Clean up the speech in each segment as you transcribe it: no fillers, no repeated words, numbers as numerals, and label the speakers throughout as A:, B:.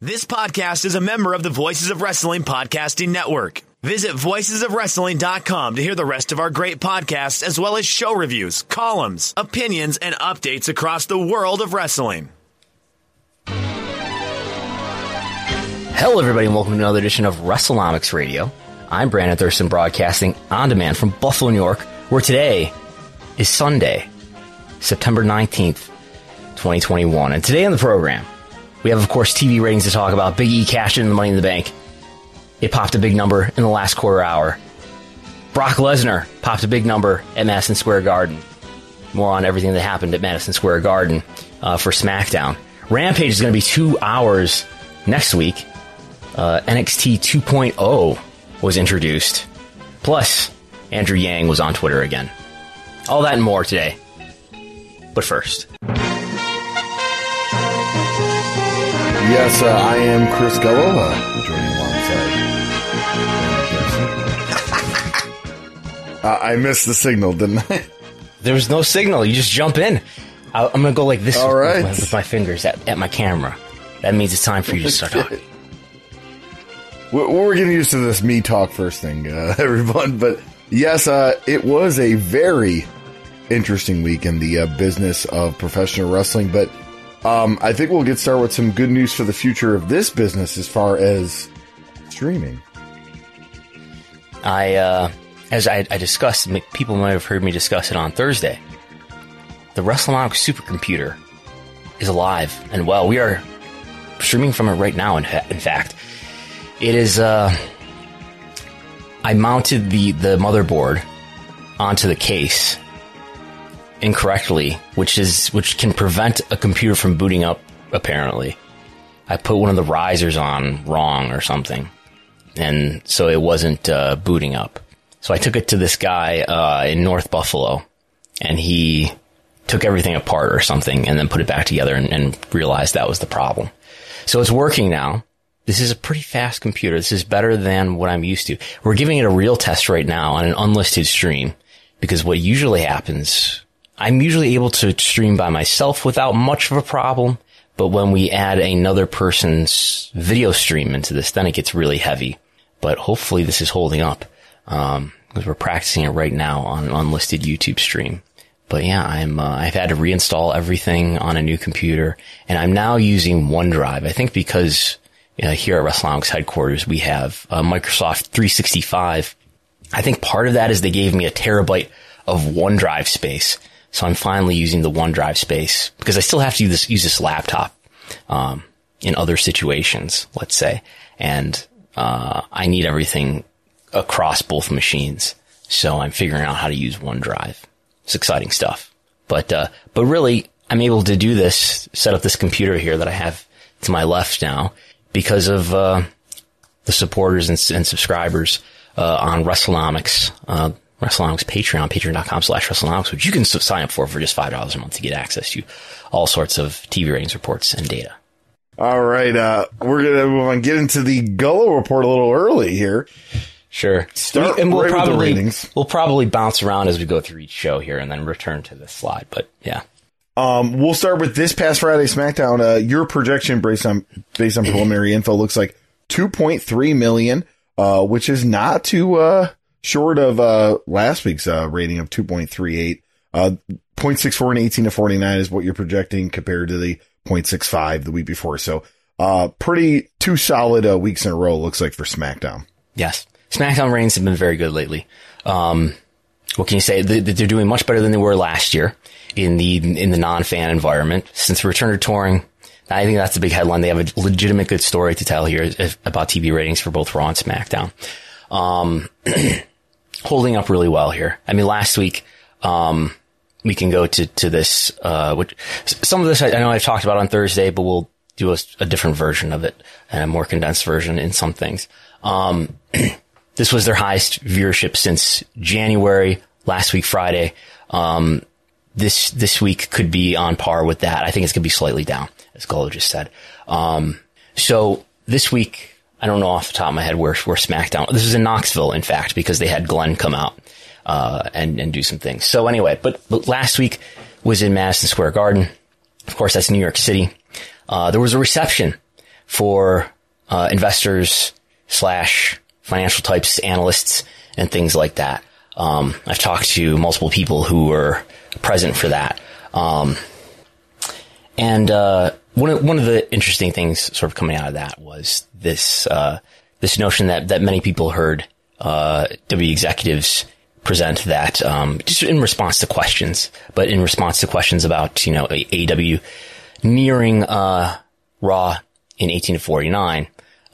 A: This podcast is a member of the Voices of Wrestling Podcasting Network. Visit voicesofwrestling.com to hear the rest of our great podcasts, as well as show reviews, columns, opinions, and updates across the world of wrestling.
B: Hello, everybody, and welcome to another edition of WrestleNomics Radio. I'm Brandon Thurston, broadcasting on demand from Buffalo, New York, where today is Sunday, September 19th, 2021. And today on the program, we have, of course, TV ratings to talk about. Big E cashed in the Money in the Bank. It popped a big number in the last quarter hour. Brock Lesnar popped a big number at Madison Square Garden. More on everything that happened at Madison Square Garden for SmackDown. Rampage is going to be 2 hours next week. NXT 2.0 was introduced. Plus, Andrew Yang was on Twitter again. All that and more today. But first.
C: Yes, I am Chris Gullo, joining alongside. I missed the signal, didn't I?
B: There was no signal. You just jump in. I'm going to go like this
C: All right.
B: with my fingers at my camera. That means it's time for you to start talking.
C: We're getting used to this me talk first thing, everyone. But yes, it was a very interesting week in the business of professional wrestling. But I think we'll get started with some good news for the future of this business as far as streaming.
B: As I discussed, people might have heard me discuss it on Thursday. The WrestleNomics supercomputer is alive and well. We are streaming from it right now. In fact, it is. I mounted the motherboard onto the case incorrectly, which can prevent a computer from booting up. Apparently, I put one of the risers on wrong or something, and so it wasn't booting up. So I took it to this guy in North Buffalo, and he took everything apart or something, and then put it back together and realized that was the problem. So it's working now. This is a pretty fast computer. This is better than what I'm used to. We're giving it a real test right now on an unlisted stream, because what usually happens, I'm usually able to stream by myself without much of a problem, but when we add another person's video stream into this, then it gets really heavy. But hopefully this is holding up, because we're practicing it right now on an unlisted YouTube stream. But yeah, I've had to reinstall everything on a new computer, and I'm now using OneDrive. I think because here at WrestleNomics headquarters, we have Microsoft 365. I think part of that is they gave me a terabyte of OneDrive space. So I'm finally using the OneDrive space, because I still have to use this laptop in other situations, let's say. And I need everything across both machines. So I'm figuring out how to use OneDrive. It's exciting stuff. But really, I'm able to do this, set up this computer here that I have to my left now, because of the supporters and subscribers on WrestleNomics, WrestleNomics Patreon, patreon.com/WrestleNomics, which you can sign up for just $5 a month to get access to all sorts of TV ratings reports and data.
C: All right, we're going to get into the Gullo report a little early here.
B: Sure. We'll probably bounce around as we go through each show here and then return to this slide, but yeah.
C: We'll start with this past Friday SmackDown. Your projection based on preliminary info looks like 2.3 million, which is not too short of last week's rating of 2.38. 0.64 and 18 to 49 is what you're projecting compared to the 0.65 the week before. So pretty two solid weeks in a row, looks like, for SmackDown.
B: Yes. SmackDown ratings have been very good lately. What can you say? They're doing much better than they were last year in the non-fan environment. Since the return to touring, I think that's the big headline. They have a legitimate good story to tell here about TV ratings for both Raw and SmackDown. Holding up really well here. I mean, last week, we can go to this, which some of this I know I've talked about on Thursday, but we'll do a different version of it and a more condensed version in some things. This was their highest viewership since January, last week, Friday. This week could be on par with that. I think it's going to be slightly down, as Gullo just said. So this week, I don't know off the top of my head where SmackDown, this was in Knoxville, in fact, because they had Glenn come out, and do some things. So anyway, but last week was in Madison Square Garden. Of course, that's New York City. There was a reception for investors / financial types, analysts, and things like that. I've talked to multiple people who were present for that. And one of the interesting things sort of coming out of that was this notion that many people heard W executives present that just in response to questions, but in response to questions about AEW nearing Raw in 1849,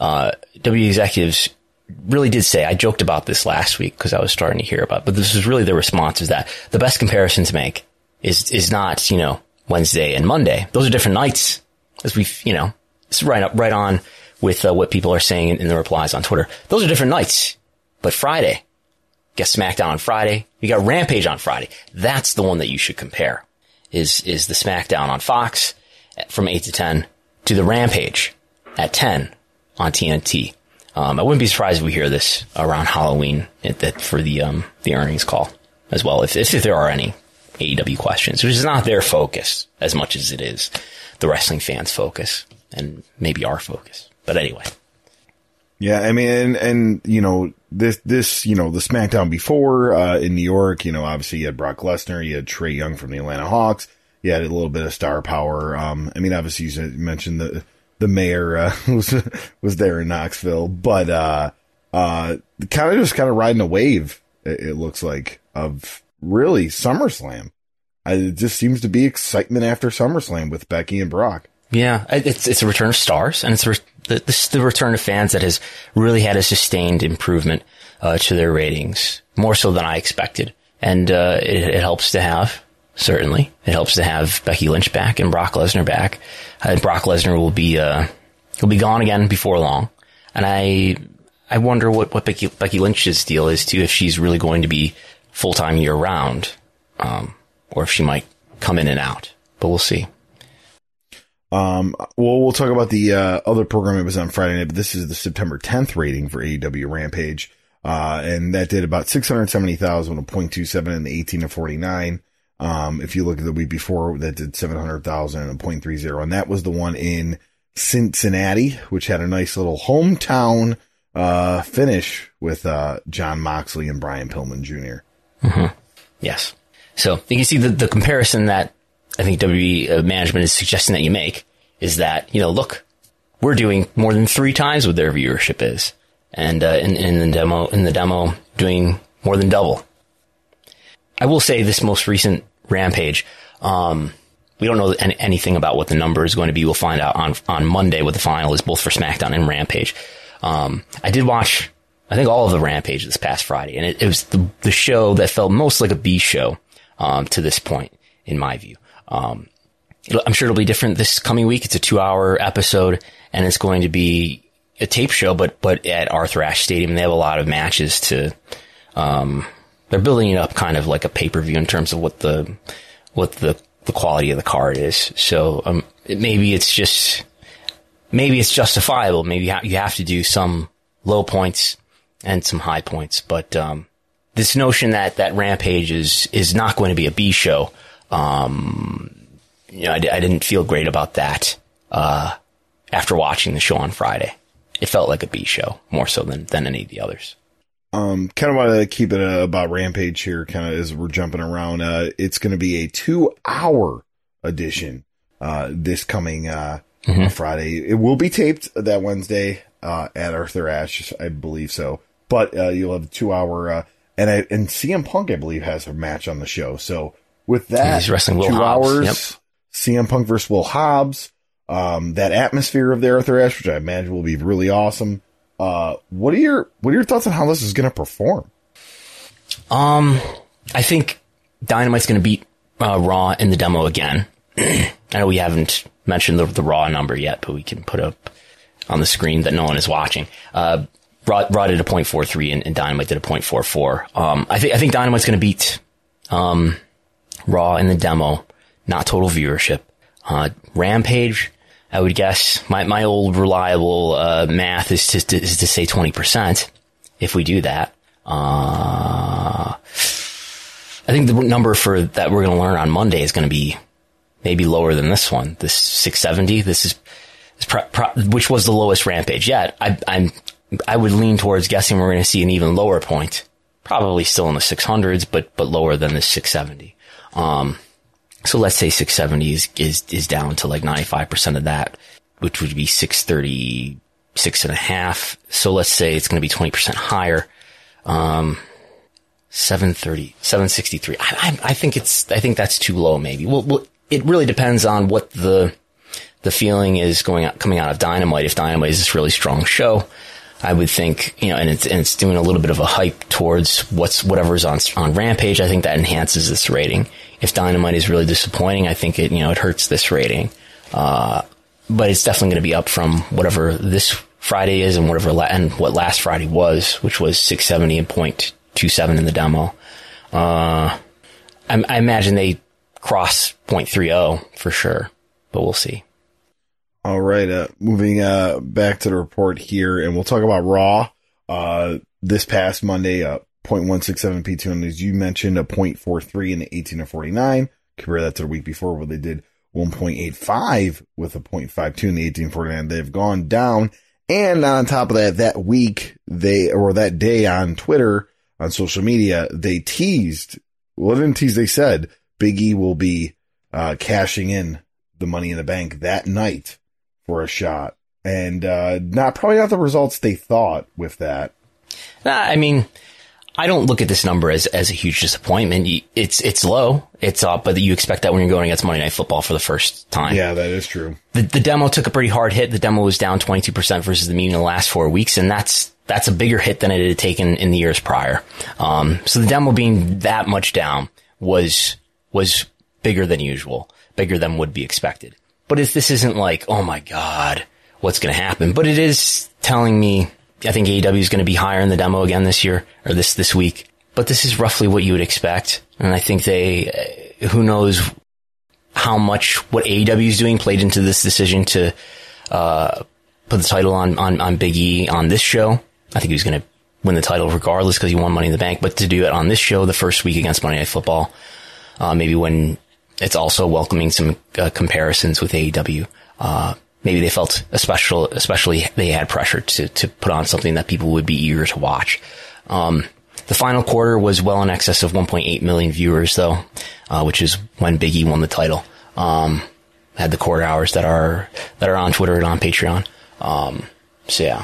B: W executives really did say, I joked about this last week because I was starting to hear about it, but this was really the response, is that the best comparison to make is not, Wednesday and Monday. Those are different nights, as we've, it's right on with what people are saying in the replies on Twitter. Those are different nights. But Friday, get SmackDown on Friday. You got Rampage on Friday. That's the one that you should compare, is the SmackDown on Fox from 8 to 10 to the Rampage at 10 on TNT. I wouldn't be surprised if we hear this around Halloween for the earnings call as well, if there are any AEW questions, which is not their focus as much as it is the wrestling fans' focus and maybe our focus. But anyway.
C: Yeah, I mean, and this, the SmackDown before, in New York, obviously you had Brock Lesnar, you had Trae Young from the Atlanta Hawks, you had a little bit of star power. Obviously you mentioned the mayor, was there in Knoxville, but, kind of riding a wave, it looks like, of really SummerSlam. It just seems to be excitement after SummerSlam with Becky and Brock.
B: Yeah, it's a return of stars, and it's the return of fans that has really had a sustained improvement to their ratings, more so than I expected. And it helps to have, certainly, it helps to have Becky Lynch back and Brock Lesnar back. Brock Lesnar will be he'll be gone again before long, and I wonder what Becky Lynch's deal is too, if she's really going to be full-time year round, or if she might come in and out, but we'll see.
C: We'll talk about the other program that was on Friday night, but this is the September 10th rating for AEW Rampage. And that did about 670,000 with a 0.27 and the 18 to 49. If you look at the week before, that did 700,000 and a 0.30. And that was the one in Cincinnati, which had a nice little hometown, finish with, Jon Moxley and Brian Pillman Jr.
B: Mm-hmm. Yes. So you can see the comparison that I think WWE management is suggesting that you make is that, look, we're doing more than 3 times what their viewership is. And, in the demo, doing more than double. I will say this most recent Rampage, we don't know anything about what the number is going to be. We'll find out on Monday what the final is, both for SmackDown and Rampage. I did watch, I think, all of the Rampage this past Friday, and it was the show that felt most like a B show, to this point, in my view. I'm sure it'll be different this coming week. It's a 2-hour episode, and it's going to be a tape show, but at Arthur Ashe Stadium. They have a lot of matches to, they're building it up kind of like a pay-per-view in terms of what the quality of the card is. So, maybe it's justifiable. Maybe you have to do some low points and some high points, but, this notion that Rampage is not going to be a B show, I didn't feel great about that, after watching the show on Friday. It felt like a B show more so than any of the others.
C: Kind of want to keep it about Rampage here, kind of as we're jumping around. It's going to be a 2-hour edition, this coming, Friday. It will be taped that Wednesday, at Arthur Ashe, I believe so. But, you'll have a 2-hour, and CM Punk, I believe, has a match on the show. So with that,
B: he's wrestling Will
C: 2
B: Hobbs.
C: hours,
B: Yep.
C: CM Punk versus Will Hobbs, that atmosphere of the Arthur Ashe, which I imagine will be really awesome. What are your thoughts on how this is going to perform?
B: I think Dynamite's going to beat Raw in the demo again. I know we haven't mentioned the Raw number yet, but we can put up on the screen that no one is watching. Raw did a 0.43 and Dynamite did a 0.44. I think Dynamite's going to beat Raw in the demo, not total viewership. Rampage, I would guess my old reliable math is to say 20%. If we do that, I think the number for that we're going to learn on Monday is going to be maybe lower than this one. This 670. This which was the lowest Rampage yet. I would lean towards guessing we're going to see an even lower point, probably still in the 600s, but lower than the 670. So let's say 670 is down to like 95% of that, which would be 636.5. So let's say it's going to be 20% higher. 763. I think that's too low maybe. Well, it really depends on what the feeling is coming out of Dynamite. If Dynamite is this really strong show, I would think, and it's doing a little bit of a hype towards whatever's on Rampage. I think that enhances this rating. If Dynamite is really disappointing, I think it hurts this rating. But it's definitely going to be up from whatever this Friday is and what last Friday was, which was 670 and 0.27 in the demo. I imagine they cross 0.30 for sure, but we'll see.
C: All right, moving back to the report here, and we'll talk about Raw. This past Monday, 0.167 P2, as you mentioned, a 0.43 in the 18 to 49. Compare that to the week before where they did 1.85 with a 0.52 in the 18 to 49. They've gone down, and on top of that week, that day on Twitter, on social media, they teased, well, they didn't tease, they said Big E will be cashing in the Money in the Bank that night for a shot. And probably not the results they thought with that.
B: I mean, I don't look at this number as a huge disappointment. It's low, it's up, but you expect that when you're going against Monday Night Football for the first time.
C: Yeah, that is true.
B: The demo took a pretty hard hit. The demo was down 22% versus the mean in the last 4 weeks, and that's a bigger hit than it had taken in the years prior. So the demo being that much down was bigger than usual, bigger than would be expected. But this isn't like, oh my God, what's going to happen? But it is telling me, I think AEW is going to be higher in the demo again this year, or this week. But this is roughly what you would expect. And I think who knows how much what AEW is doing played into this decision to put the title on Big E on this show. I think he was going to win the title regardless because he won Money in the Bank. But to do it on this show, the first week against Monday Night Football, maybe when it's also welcoming some comparisons with AEW. Maybe they felt especially they had pressure to put on something that people would be eager to watch. The final quarter was well in excess of 1.8 million viewers though, which is when Big E won the title. Had the quarter hours that are on Twitter and on Patreon. So yeah.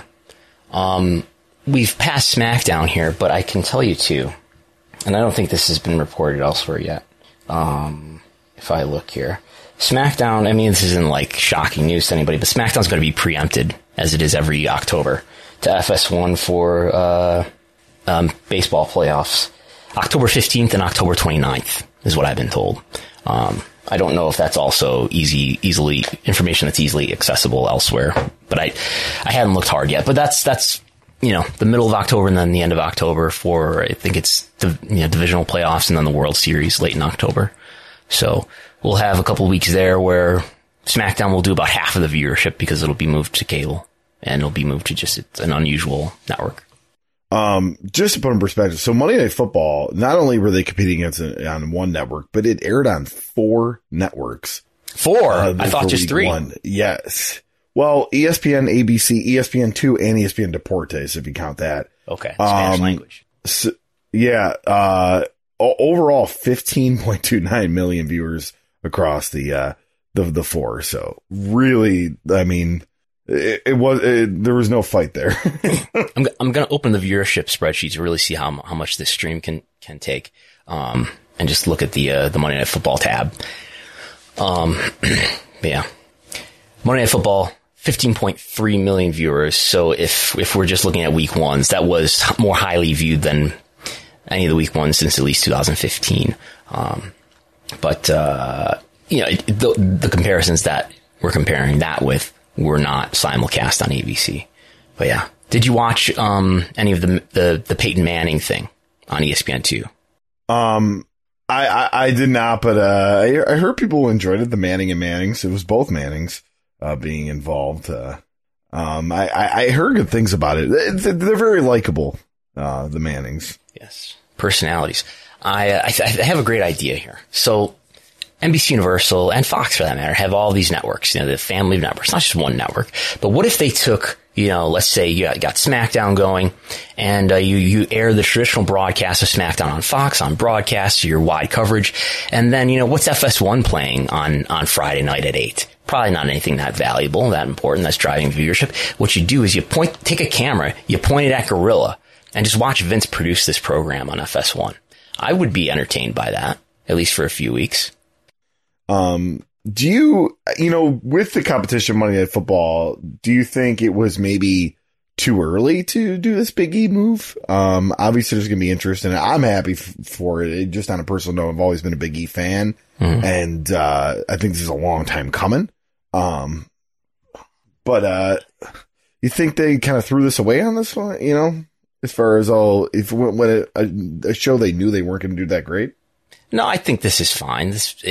B: We've passed SmackDown here, but I can tell you too, and I don't think this has been reported elsewhere yet. If I look here, SmackDown, I mean, this isn't like shocking news to anybody, but SmackDown's going to be preempted as it is every October to FS1 for, baseball playoffs. October 15th and October 29th is what I've been told. I don't know if that's also easily information that's easily accessible elsewhere, but I hadn't looked hard yet, but that's, the middle of October and then the end of October for, I think it's, divisional playoffs and then the World Series late in October. So we'll have a couple of weeks there where SmackDown will do about half of the viewership because it'll be moved to cable and it'll be moved to just an unusual network.
C: Just to put in perspective, so Monday Night Football, not only were they competing against on one network, but it aired on 4 networks.
B: 4? I thought just 3.
C: 1. Yes. Well, ESPN, ABC, ESPN2, and ESPN Deportes, if you count that.
B: Okay. Spanish language.
C: So, yeah. Overall, 15.29 million viewers across the 4. So really, I mean, there was no fight there.
B: I'm going to open the viewership spreadsheet to really see how much this stream can take. And just look at the Monday Night Football tab. Yeah. Monday Night Football, 15.3 million viewers. So if we're just looking at week ones, that was more highly viewed than any of the week ones since at least 2015. The comparisons that we're comparing that with were not simulcast on ABC. But yeah. Did you watch, any of the Peyton Manning thing on ESPN2?
C: I did not, but, I heard people enjoyed it. The Manning and Mannings. It was both Mannings, being involved. I heard good things about it. They're very likable, the Mannings.
B: Yes. Personalities. I have a great idea here. So NBC Universal and Fox, for that matter, have all these networks, the family of networks, not just one network. But what if they took, let's say you got SmackDown going, and you air the traditional broadcast of SmackDown on Fox, on broadcast, your wide coverage, and then, what's FS1 playing on Friday night at 8? Probably not anything that valuable, that important, that's driving viewership. What you do is take a camera, you point it at Gorilla, and just watch Vince produce this program on FS1. I would be entertained by that, at least for a few weeks.
C: Do you, with the competition Monday Night Football, do you think it was maybe too early to do this Big E move? Obviously there's going to be interest in it. I'm happy for it. Just on a personal note, I've always been a Big E fan. Mm-hmm. And, I think this is a long time coming. But you think they kind of threw this away on this one, as far as when a show they knew they weren't going to do that great?
B: No, I think this is fine.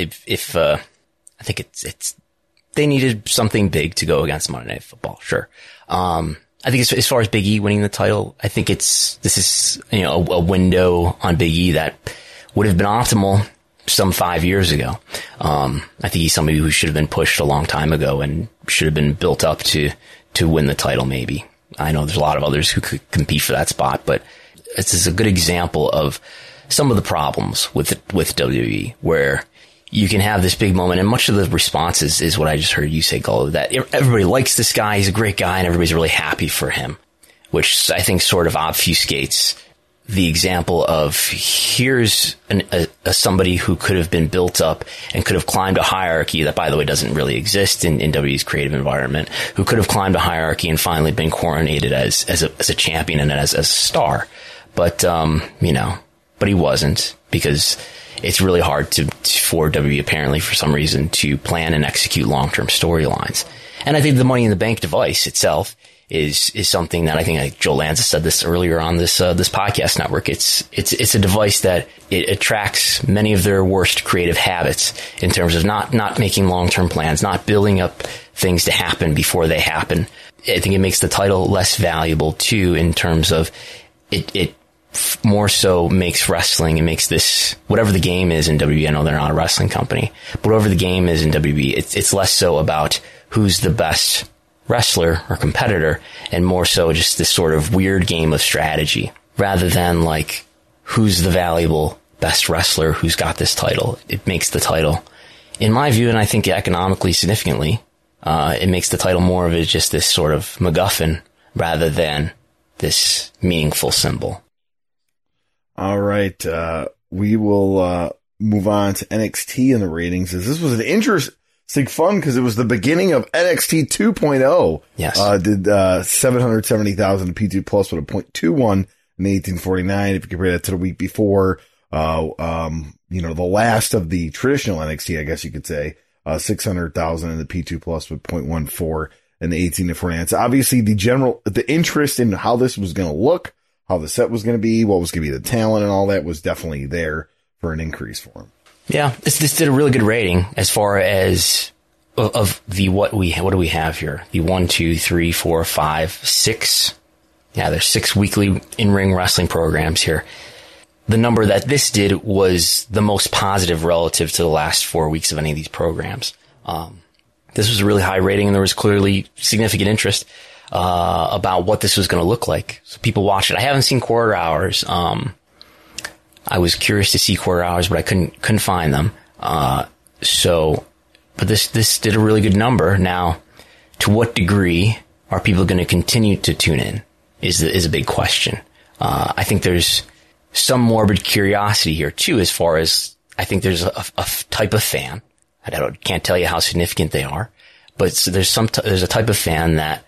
B: I think it's they needed something big to go against Monday Night Football. Sure. I think as far as Big E winning the title, I think this is, a window on Big E that would have been optimal some 5 years ago. I think he's somebody who should have been pushed a long time ago and should have been built up to win the title. Maybe. I know there's a lot of others who could compete for that spot, but this is a good example of some of the problems with WWE, where you can have this big moment, and much of the response is what I just heard you say, Gullo, that everybody likes this guy, he's a great guy, and everybody's really happy for him, which I think sort of obfuscates the example of here's somebody who could have been built up and could have climbed a hierarchy that, by the way, doesn't really exist in WWE's creative environment, who could have climbed a hierarchy and finally been coronated as a champion and as a star. But, but he wasn't, because it's really hard for WWE, apparently, for some reason, to plan and execute long-term storylines. And I think the Money in the Bank device itself is something that I think Joe Lanza said this earlier on this podcast network. It's a device that it attracts many of their worst creative habits in terms of not making long-term plans, not building up things to happen before they happen. I think it makes the title less valuable too, in terms of it more so makes wrestling, it makes this, whatever the game is in WWE, I know they're not a wrestling company, but whatever the game is in WWE, it's less so about who's the best wrestler or competitor, and more so just this sort of weird game of strategy, rather than like who's the valuable best wrestler who's got this title. It makes the title, in my view, and I think economically significantly, it makes the title more of just this sort of MacGuffin rather than this meaningful symbol.
C: All right. We will move on to NXT in the ratings. This was an interesting fun because it was the beginning of NXT 2.0.
B: Yes.
C: Did 770,000 P2 Plus with a .21 in 1849. If you compare that to the week before, the last of the traditional NXT, I guess you could say, 600,000 in the P2 Plus with .14 in the 1849. So obviously the interest in how this was going to look, how the set was going to be, what was going to be the talent and all that was definitely there for an increase for him. Yeah,
B: this did a really good rating as far as of the what do we have here? The 1, 2, 3, 4, 5, 6. Yeah, there's 6 weekly in-ring wrestling programs here. The number that this did was the most positive relative to the last 4 weeks of any of these programs. This was a really high rating, and there was clearly significant interest about what this was going to look like. So people watched it. I haven't seen quarter hours. I was curious to see quarter hours, but I couldn't find them. But this did a really good number. Now, to what degree are people going to continue to tune in is a big question. I think there's some morbid curiosity here too, as far as I think there's a type of fan. Can't tell you how significant they are, but there's a type of fan that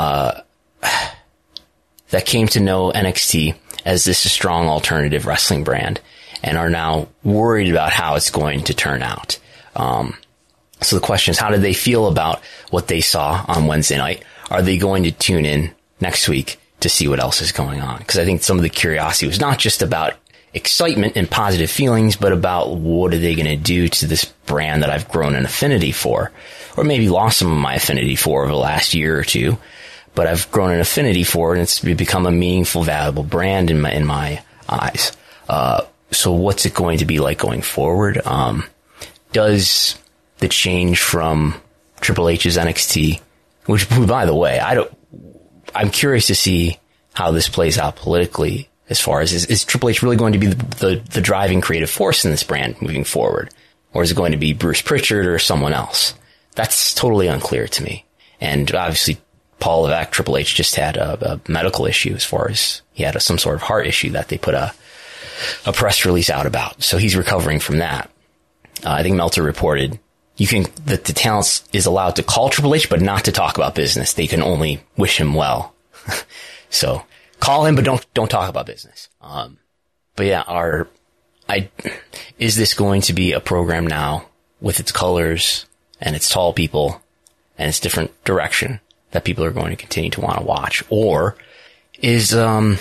B: came to know NXT as this strong alternative wrestling brand and are now worried about how it's going to turn out. So the question is, how did they feel about what they saw on Wednesday night? Are they going to tune in next week to see what else is going on? Because I think some of the curiosity was not just about excitement and positive feelings, but about what are they going to do to this brand that I've grown an affinity for, or maybe lost some of my affinity for over the last year or two, but I've grown an affinity for it, and it's become a meaningful, valuable brand in my eyes. So what's it going to be like going forward? does the change from Triple H's NXT, which, by the way, I'm curious to see how this plays out politically. As far as is Triple H really going to be the driving creative force in this brand moving forward, or is it going to be Bruce Pritchard or someone else? That's totally unclear to me. And obviously, Paul Levesque, Triple H, just had a medical issue as far as he had some sort of heart issue that they put a press release out about. So he's recovering from that. I think Meltzer reported that the talent is allowed to call Triple H, but not to talk about business. They can only wish him well. So call him, but don't talk about business. But yeah, is this going to be a program now with its colors and its tall people and its different direction that people are going to continue to want to watch? Or is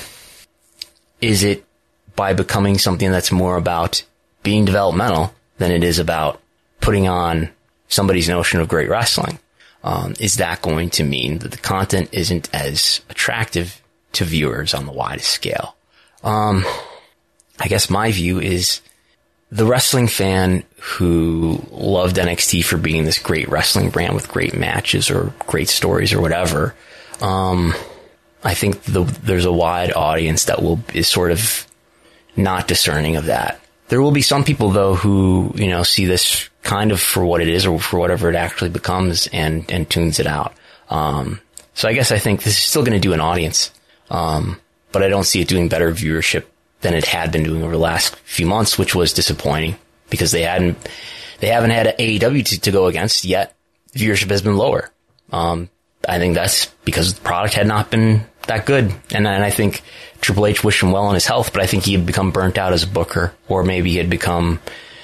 B: it by becoming something that's more about being developmental than it is about putting on somebody's notion of great wrestling? Is that going to mean that the content isn't as attractive to viewers on the widest scale? I guess my view is the wrestling fan who loved NXT for being this great wrestling brand with great matches or great stories or whatever. I think there's a wide audience that is sort of not discerning of that. There will be some people though who, see this kind of for what it is or for whatever it actually becomes and tunes it out. So I guess I think this is still going to do an audience. But I don't see it doing better viewership than it had been doing over the last few months, which was disappointing because they haven't had AEW to go against yet. Viewership has been lower. I think that's because the product had not been that good. And I think Triple H wished him well in his health, but I think he had become burnt out as a booker, or maybe there had become,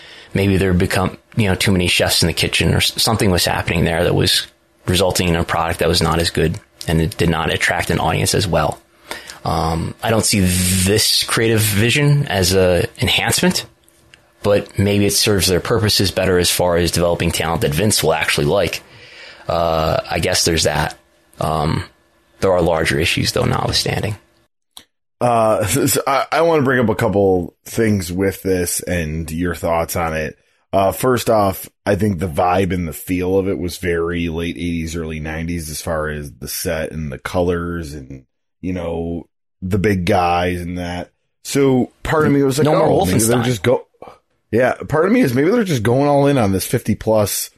B: too many chefs in the kitchen, or something was happening there that was resulting in a product that was not as good and it did not attract an audience as well. I don't see this creative vision as a enhancement, but maybe it serves their purposes better as far as developing talent that Vince will actually like. I guess there's that. There are larger issues though, notwithstanding.
C: So I want to bring up a couple things with this and your thoughts on it. First off, I think the vibe and the feel of it was very late 80s, early 90s as far as the set and the colors and, the big guys and that. So part of me was like, maybe they're just part of me is maybe they're just going all in on this 50 plus,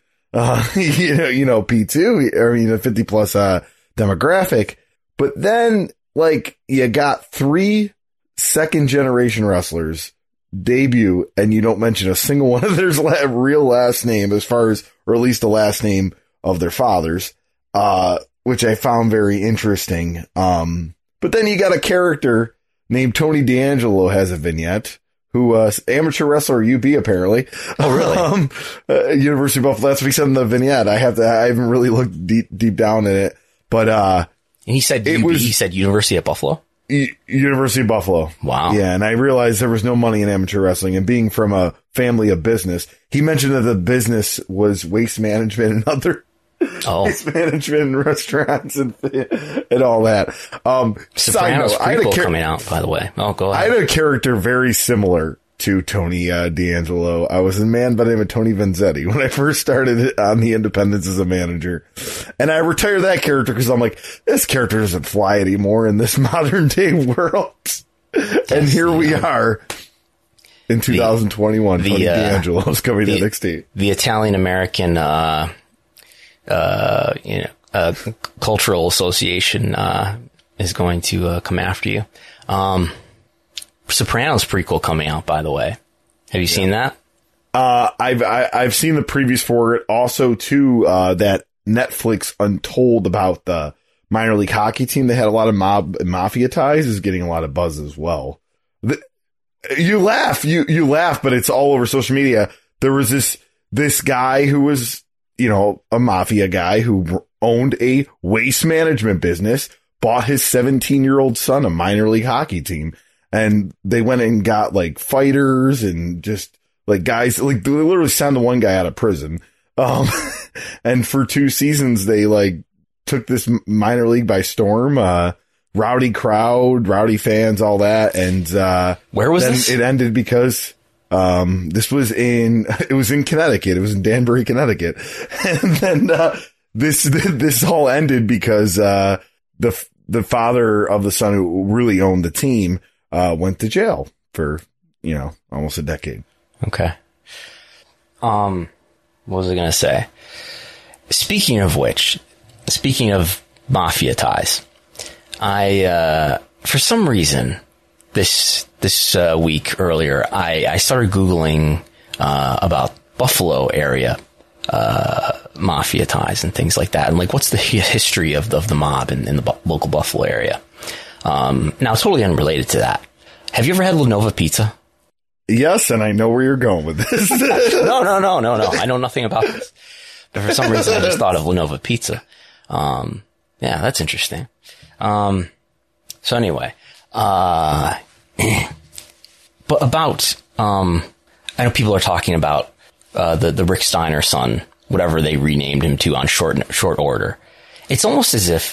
C: P2, or, 50 plus, demographic. But then, you got 3 second generation wrestlers debut and you don't mention a single one of their real last name as far as, or at least the last name of their fathers, which I found very interesting. But then you got a character named Tony D'Angelo has a vignette who, amateur wrestler UB apparently.
B: Oh, really?
C: University of Buffalo. That's what he said in the vignette. I haven't really looked deep down in it, but,
B: and he said he said University of Buffalo.
C: University of Buffalo.
B: Wow.
C: Yeah. And I realized there was no money in amateur wrestling, and being from a family of business, he mentioned that the business was waste management and other waste management and restaurants and all that.
B: Sopranos prequel coming out, by the way. Oh, go ahead.
C: I had a character very similar to Tony D'Angelo. I was a man by the name of Tony Vanzetti when I first started on the independents as a manager. And I retired that character because I'm like, this character doesn't fly anymore in this modern day world. And here we are in 2021. Tony D'Angelo is coming to NXT.
B: The Italian-American, cultural association, is going to come after you. Sopranos prequel coming out, by the way. Have you seen that?
C: I've seen the previews for it. Also, too, that Netflix Untold about the minor league hockey team that had a lot of mafia ties is getting a lot of buzz as well. You laugh, but it's all over social media. There was this guy who was, a mafia guy who owned a waste management business, bought his 17-year-old son a minor league hockey team. And they went and got fighters and just guys, they literally signed the one guy out of prison. And for 2 seasons, they took this minor league by storm, rowdy crowd, rowdy fans, all that. And,
B: where was this?
C: It ended because This was in Connecticut. It was in Danbury, Connecticut. And then, this all ended because, the father of the son who really owned the team, went to jail for, almost a decade.
B: Okay. What was I going to say? Speaking of mafia ties, for some reason, this week earlier, I started Googling, about Buffalo area, mafia ties and things like that. And like, what's the history of the mob in the local Buffalo area? Now totally unrelated to that. Have you ever had Lenova pizza?
C: Yes. And I know where you're going with this.
B: No. I know nothing about this. But for some reason, I just thought of Lenova pizza. Yeah, that's interesting. So anyway, but about, I know people are talking about, the Rick Steiner son, whatever they renamed him to on short order. It's almost as if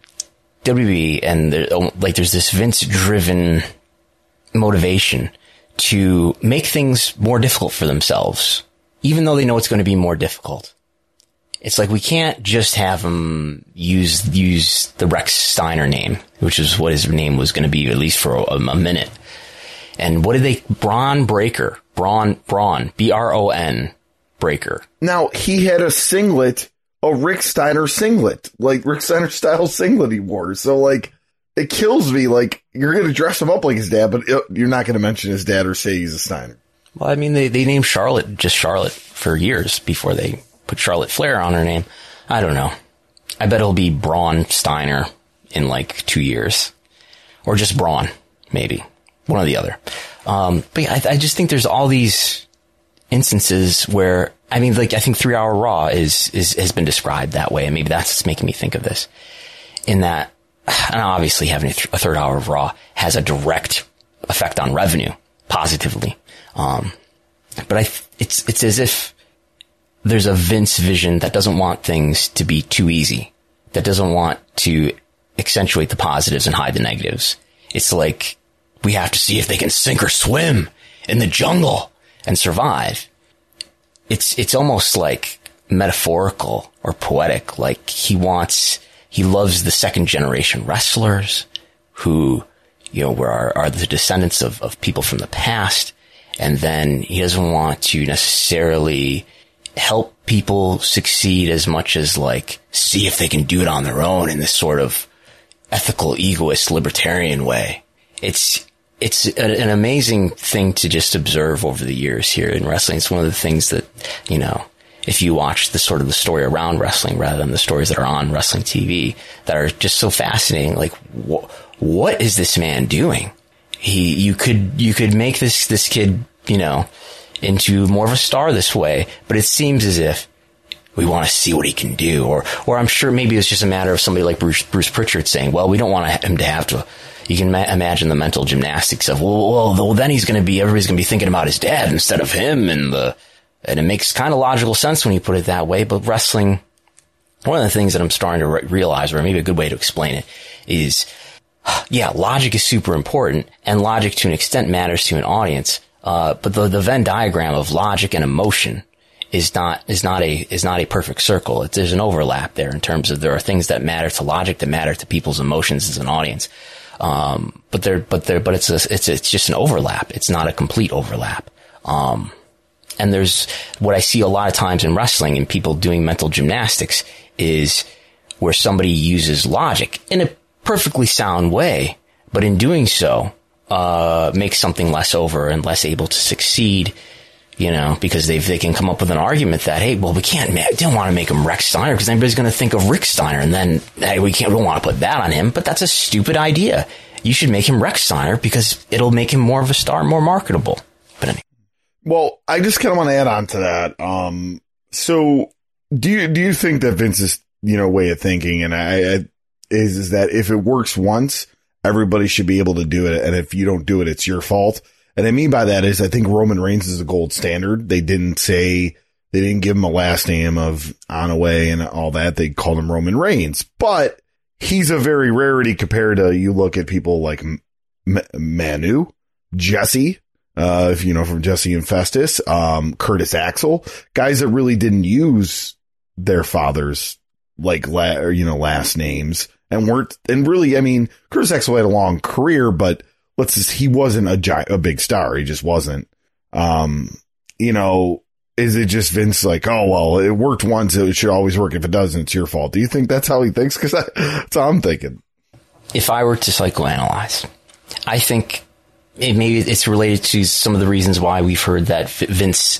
B: WB and there's this Vince driven motivation to make things more difficult for themselves, even though they know it's going to be more difficult. It's like, we can't just have him use the Rex Steiner name, which is what his name was going to be, at least for a minute. And what did they, Braun Breaker, Braun, B-R-O-N Breaker.
C: Now, he had a singlet, a Rick Steiner singlet, like Rick Steiner style singlet he wore. So like, it kills me. Like, you're going to dress him up like his dad, but you're not going to mention his dad or say he's a Steiner.
B: Well, I mean, they named Charlotte just Charlotte for years before they put Charlotte Flair on her name. I don't know. I bet it'll be Braun Steiner in like 2 years. Or just Braun, maybe. One or the other. But yeah, I just think there's all these instances where, I mean, like, I think 3 Hour Raw has been described that way, and maybe that's what's making me think of this. In that, and obviously having a third hour of Raw has a direct effect on revenue, positively. But it's as if there's a Vince vision that doesn't want things to be too easy, that doesn't want to accentuate the positives and hide the negatives. It's like, we have to see if they can sink or swim in the jungle and survive. It's almost like metaphorical or poetic. Like, he loves the second generation wrestlers who, are the descendants of people from the past. And then he doesn't want to necessarily help people succeed as much as like, see if they can do it on their own in this sort of ethical, egoist, libertarian way. It's an amazing thing to just observe over the years here in wrestling. It's one of the things that, if you watch the sort of the story around wrestling rather than the stories that are on wrestling TV that are just so fascinating. Like, what is this man doing? You could make this kid, into more of a star this way, but it seems as if we want to see what he can do. Or I'm sure maybe it's just a matter of somebody like Bruce Pritchard saying, well, we don't want him to have to. You can imagine the mental gymnastics of, well, then everybody's going to be thinking about his dad instead of him. And it makes kind of logical sense when you put it that way. But wrestling, one of the things that I'm starting to realize, or maybe a good way to explain it, is, yeah, logic is super important, and logic to an extent matters to an audience. But the Venn diagram of logic and emotion is not a perfect circle. There's an overlap there in terms of there are things that matter to logic that matter to people's emotions as an audience. But it's just an overlap. It's not a complete overlap. And there's what I see a lot of times in wrestling and people doing mental gymnastics is where somebody uses logic in a perfectly sound way, but in doing so, makes something less over and less able to succeed, because they can come up with an argument that, hey, well, we don't want to make him Rex Steiner because everybody's going to think of Rick Steiner, and then hey, we don't want to put that on him, but that's a stupid idea. You should make him Rex Steiner because it'll make him more of a star, more marketable. But anyway.
C: Well, I just kind of want to add on to that. So do you think that Vince's, way of thinking is that if it works once, everybody should be able to do it. And if you don't do it, it's your fault. And I mean by that is I think Roman Reigns is the gold standard. They didn't give him a last name of Anoa'i and all that. They called him Roman Reigns, but he's a very rarity compared to, you look at people like Manu, Jesse, from Jesse and Festus, Curtis Axel, guys that really didn't use their fathers last names and really, I mean, Curtis Axel had a long career, but he wasn't a big star. He just wasn't. Is it just Vince like, oh, well, it worked once, it should always work. If it doesn't, it's your fault. Do you think that's how he thinks? Because that's how I'm thinking.
B: If I were to psychoanalyze, I think maybe it's related to some of the reasons why we've heard that Vince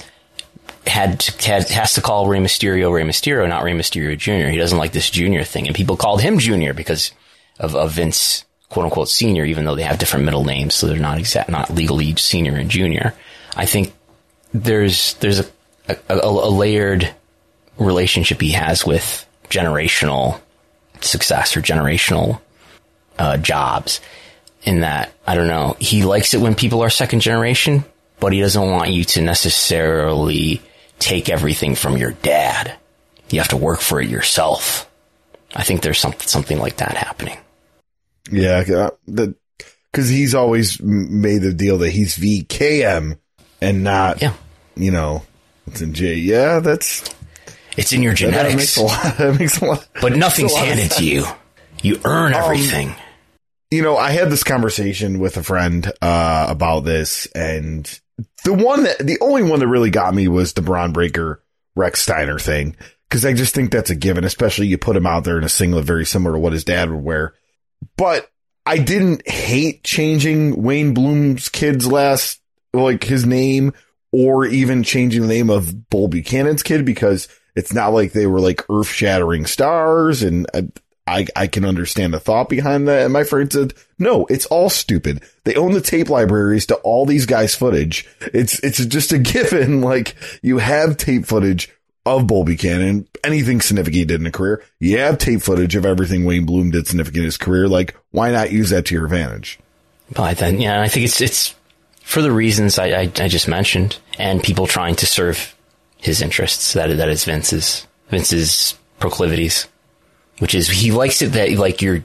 B: has to call Rey Mysterio, not Rey Mysterio Jr. He doesn't like this Junior thing. And people called him Junior because of Vince, quote unquote, Senior, even though they have different middle names. So they're not legally Senior and Junior. I think there's a layered relationship he has with generational success or generational jobs, in that, I don't know, he likes it when people are second generation, but he doesn't want you to necessarily take everything from your dad. You have to work for it yourself. I think there's something like that happening.
C: Yeah, because he's always made the deal that he's VKM and not, it's in J. Yeah,
B: it's in your genetics.
C: That makes a lot.
B: But nothing's handed to you. You earn everything.
C: I had this conversation with a friend about this, and the only one that really got me was the Braun Breaker Rex Steiner thing, because I just think that's a given, especially you put him out there in a singlet very similar to what his dad would wear. But I didn't hate changing Wayne Bloom's kid's his name, or even changing the name of Bull Buchanan's kid, because it's not like they were like earth-shattering stars, and I can understand the thought behind that. And my friend said, no, it's all stupid. They own the tape libraries to all these guys' footage. It's just a given. Like, you have tape footage of Bull Buchanan, anything significant he did in a career. You have tape footage of everything Wayne Bloom did significant in his career. Like, why not use that to your advantage?
B: Well, I think it's for the reasons I just mentioned, and people trying to serve his interests. That is Vince's proclivities, which is he likes it that like you're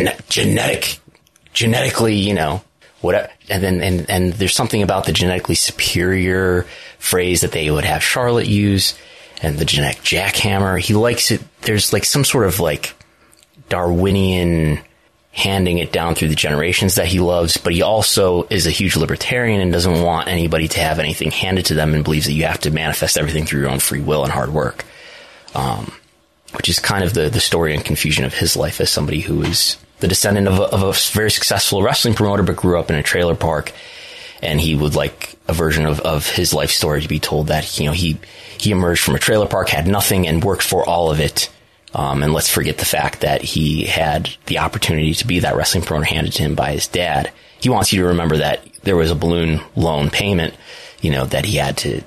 B: genetically, whatever. And there's something about the genetically superior phrase that they would have Charlotte use, and the genetic jackhammer. He likes it. There's like some sort of like Darwinian handing it down through the generations that he loves, but he also is a huge libertarian and doesn't want anybody to have anything handed to them, and believes that you have to manifest everything through your own free will and hard work. Which is kind of the story and confusion of his life as somebody who is the descendant of a very successful wrestling promoter, but grew up in a trailer park. And he would like a version of his life story to be told that, he emerged from a trailer park, had nothing, and worked for all of it. And let's forget the fact that he had the opportunity to be that wrestling promoter handed to him by his dad. He wants you to remember that there was a balloon loan payment, that he had to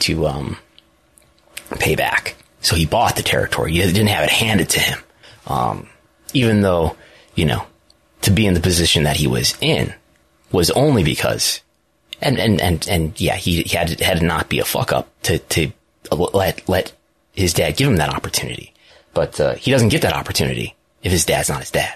B: pay back. So he bought the territory. He didn't have it handed to him. Even though, to be in the position that he was in was only because, he had to not be a fuck up to let his dad give him that opportunity. But he doesn't get that opportunity if his dad's not his dad.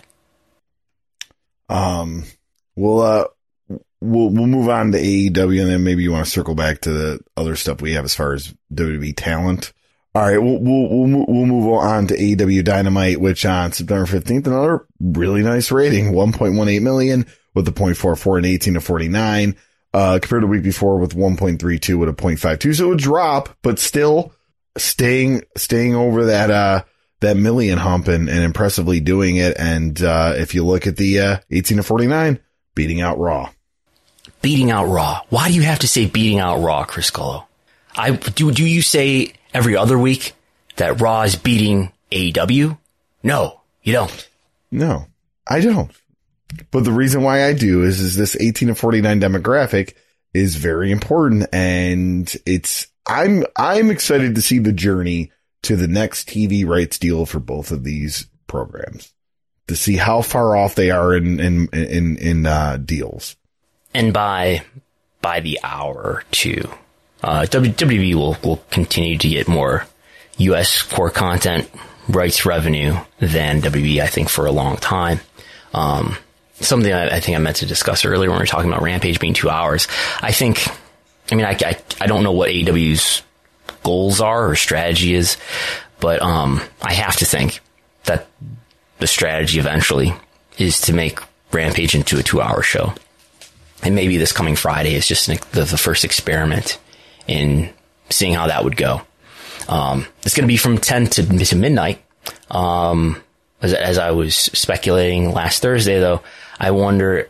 C: We'll move on to AEW, and then maybe you want to circle back to the other stuff we have as far as WWE talent. All right, we'll move on to AEW Dynamite, which on September 15th, another really nice rating, 1.18 million with a 0.44 and 18-49, compared to the week before with 1.32 with a 0.52. So a drop, but still staying over that million hump and impressively doing it. And, if you look at the, 18-49, beating out Raw.
B: Beating out Raw. Why do you have to say beating out Raw, Chris Gullo? Do you say every other week that Raw is beating AEW? No, you don't. No,
C: I don't. But the reason why I do is this 18-49 demographic is very important, and I'm excited to see the journey to the next TV rights deal for both of these programs, to see how far off they are in deals.
B: And by the hour too. WWE will continue to get more U.S. core content rights revenue than WWE, I think, for a long time. something I think I meant to discuss earlier when we were talking about Rampage being 2 hours. I don't know what AEW's goals are or strategy is, but I have to think that the strategy eventually is to make Rampage into a 2-hour show. And maybe this coming Friday is just the first experiment in seeing how that would go. It's going to be from 10 to midnight. As I was speculating last Thursday, though, I wonder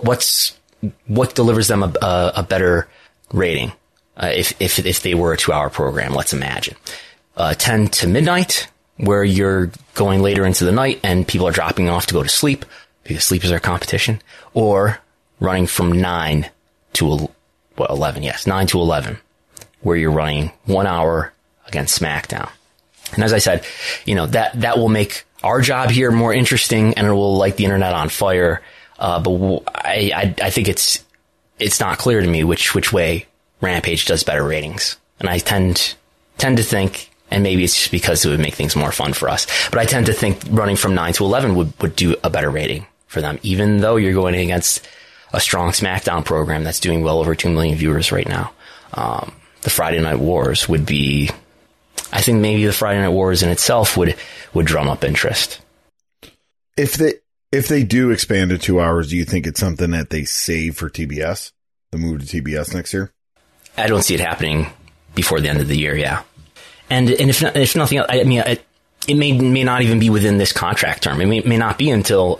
B: what delivers them a better rating if they were a 2-hour program. Let's imagine 10 to midnight, where you're going later into the night and people are dropping off to go to sleep because sleep is our competition, or running from 9 to 11. Yes, 9 to 11, where you're running 1 hour against SmackDown. And as I said, that will make our job here more interesting, and it will light the internet on fire. But I think it's not clear to me which way Rampage does better ratings. And I tend to think, and maybe it's just because it would make things more fun for us, but I tend to think running from 9 to 11 would do a better rating for them, even though you're going against a strong SmackDown program that's doing well over 2 million viewers right now. The Friday Night Wars would be, I think maybe the Friday Night Wars in itself would drum up interest.
C: If they do expand to 2 hours, do you think it's something that they save for TBS, the move to TBS next year?
B: I don't see it happening before the end of the year. Yeah. And if nothing else, it may not even be within this contract term. It may not be until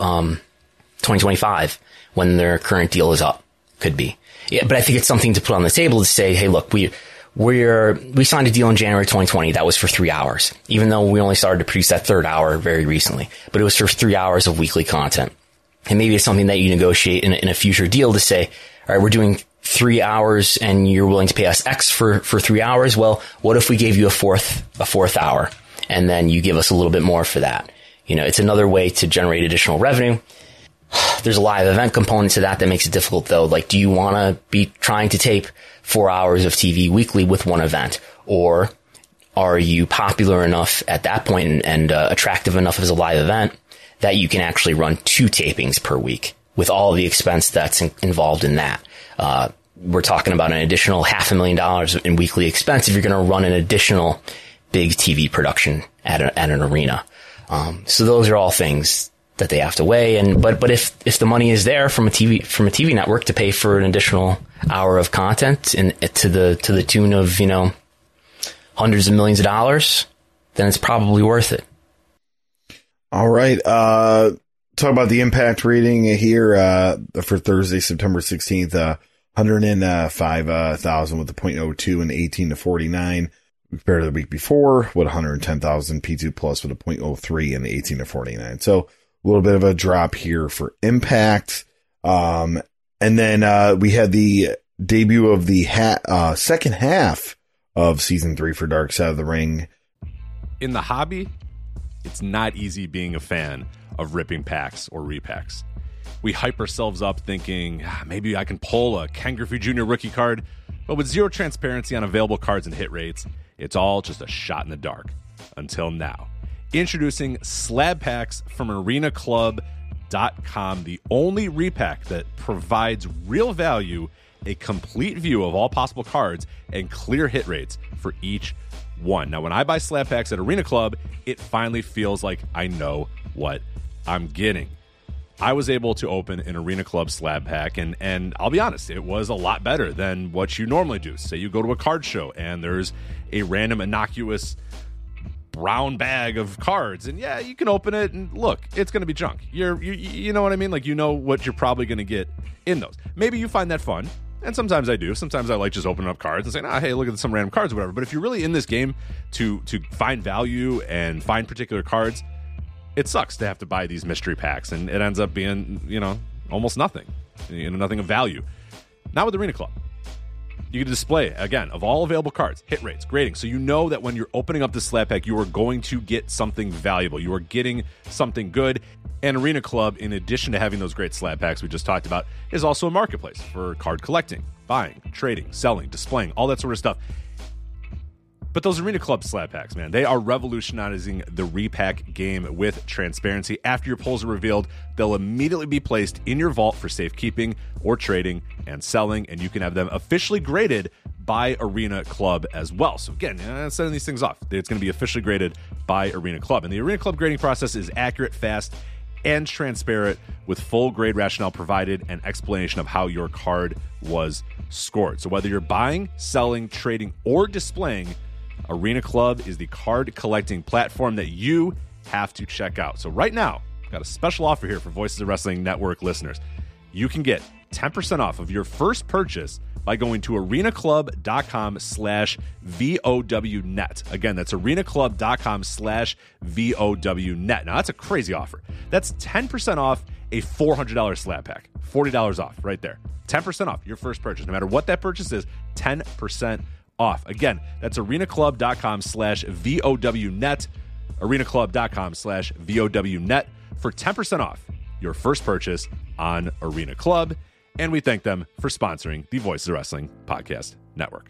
B: 2025 when their current deal is up. Could be. Yeah, but I think it's something to put on the table to say, hey, look, we signed a deal in January 2020 that was for 3 hours, even though we only started to produce that third hour very recently. But it was for 3 hours of weekly content. And maybe it's something that you negotiate in a future deal to say, all right, we're doing 3 hours and you're willing to pay us X for 3 hours. Well, what if we gave you a fourth hour and then you give us a little bit more for that? It's another way to generate additional revenue. There's a live event component to that makes it difficult, though. Like, do you want to be trying to tape 4 hours of TV weekly with one event? Or are you popular enough at that point and attractive enough as a live event that you can actually run 2 tapings per week with all the expense that's involved in that? We're talking about an additional $500,000 in weekly expense if you're going to run an additional big TV production at an arena. So those are all things that they have to weigh. But if the money is there from a TV network to pay for an additional hour of content and to the tune of, hundreds of millions of dollars, then it's probably worth it.
C: All right. Talk about the Impact rating here, for Thursday, September 16th, 105,000 with a 0.02 and 18 to 49. Compared to the week before with 110,000 P2 Plus with a 0.03 and 18 to 49. So, a little bit of a drop here for Impact. And then we had the debut of the second half of season 3 for Dark Side of the Ring.
D: In the hobby, it's not easy being a fan of ripping packs or repacks. We hype ourselves up thinking, maybe I can pull a Ken Griffey Jr. rookie card, but with zero transparency on available cards and hit rates, it's all just a shot in the dark. Until now. Introducing slab packs from arenaclub.com, the only repack that provides real value, a complete view of all possible cards, and clear hit rates for each one. Now, when I buy slab packs at Arena Club, it finally feels like I know what I'm getting. I was able to open an Arena Club slab pack, and I'll be honest, it was a lot better than what you normally do. Say you go to a card show, and there's a random innocuous brown bag of cards, and yeah, you can open it and look, it's going to be junk. You know what I mean? Like, you know what you're probably going to get in those. Maybe you find that fun, and sometimes I do. Sometimes I like just opening up cards and saying, hey, look at some random cards or whatever. But if you're really in this game to find value and find particular cards, it sucks to have to buy these mystery packs, and it ends up being, almost nothing. Nothing of value. Not with Arena Club. You can display, again, of all available cards, hit rates, grading. So you know that when you're opening up this slab pack, you are going to get something valuable. You are getting something good. And Arena Club, in addition to having those great slab packs we just talked about, is also a marketplace for card collecting, buying, trading, selling, displaying, all that sort of stuff. But those Arena Club slab packs, man, they are revolutionizing the repack game with transparency. After your pulls are revealed, they'll immediately be placed in your vault for safekeeping or trading and selling, and you can have them officially graded by Arena Club as well. So again, sending these things off, it's going to be officially graded by Arena Club. And the Arena Club grading process is accurate, fast, and transparent, with full grade rationale provided and explanation of how your card was scored. So whether you're buying, selling, trading, or displaying, Arena Club is the card collecting platform that you have to check out. So right now, I've got a special offer here for Voices of Wrestling Network listeners. You can get 10% off of your first purchase by going to arenaclub.com/VOWnet. Again, that's arenaclub.com/VOWnet. Now, that's a crazy offer. That's 10% off a $400 slab pack. $40 off right there. 10% off your first purchase. No matter what that purchase is, 10% off. Again, that's arenaclub.com/VOWnet. arenaclub.com/VOWnet for 10% off your first purchase on Arena Club. And we thank them for sponsoring the Voices of Wrestling Podcast Network.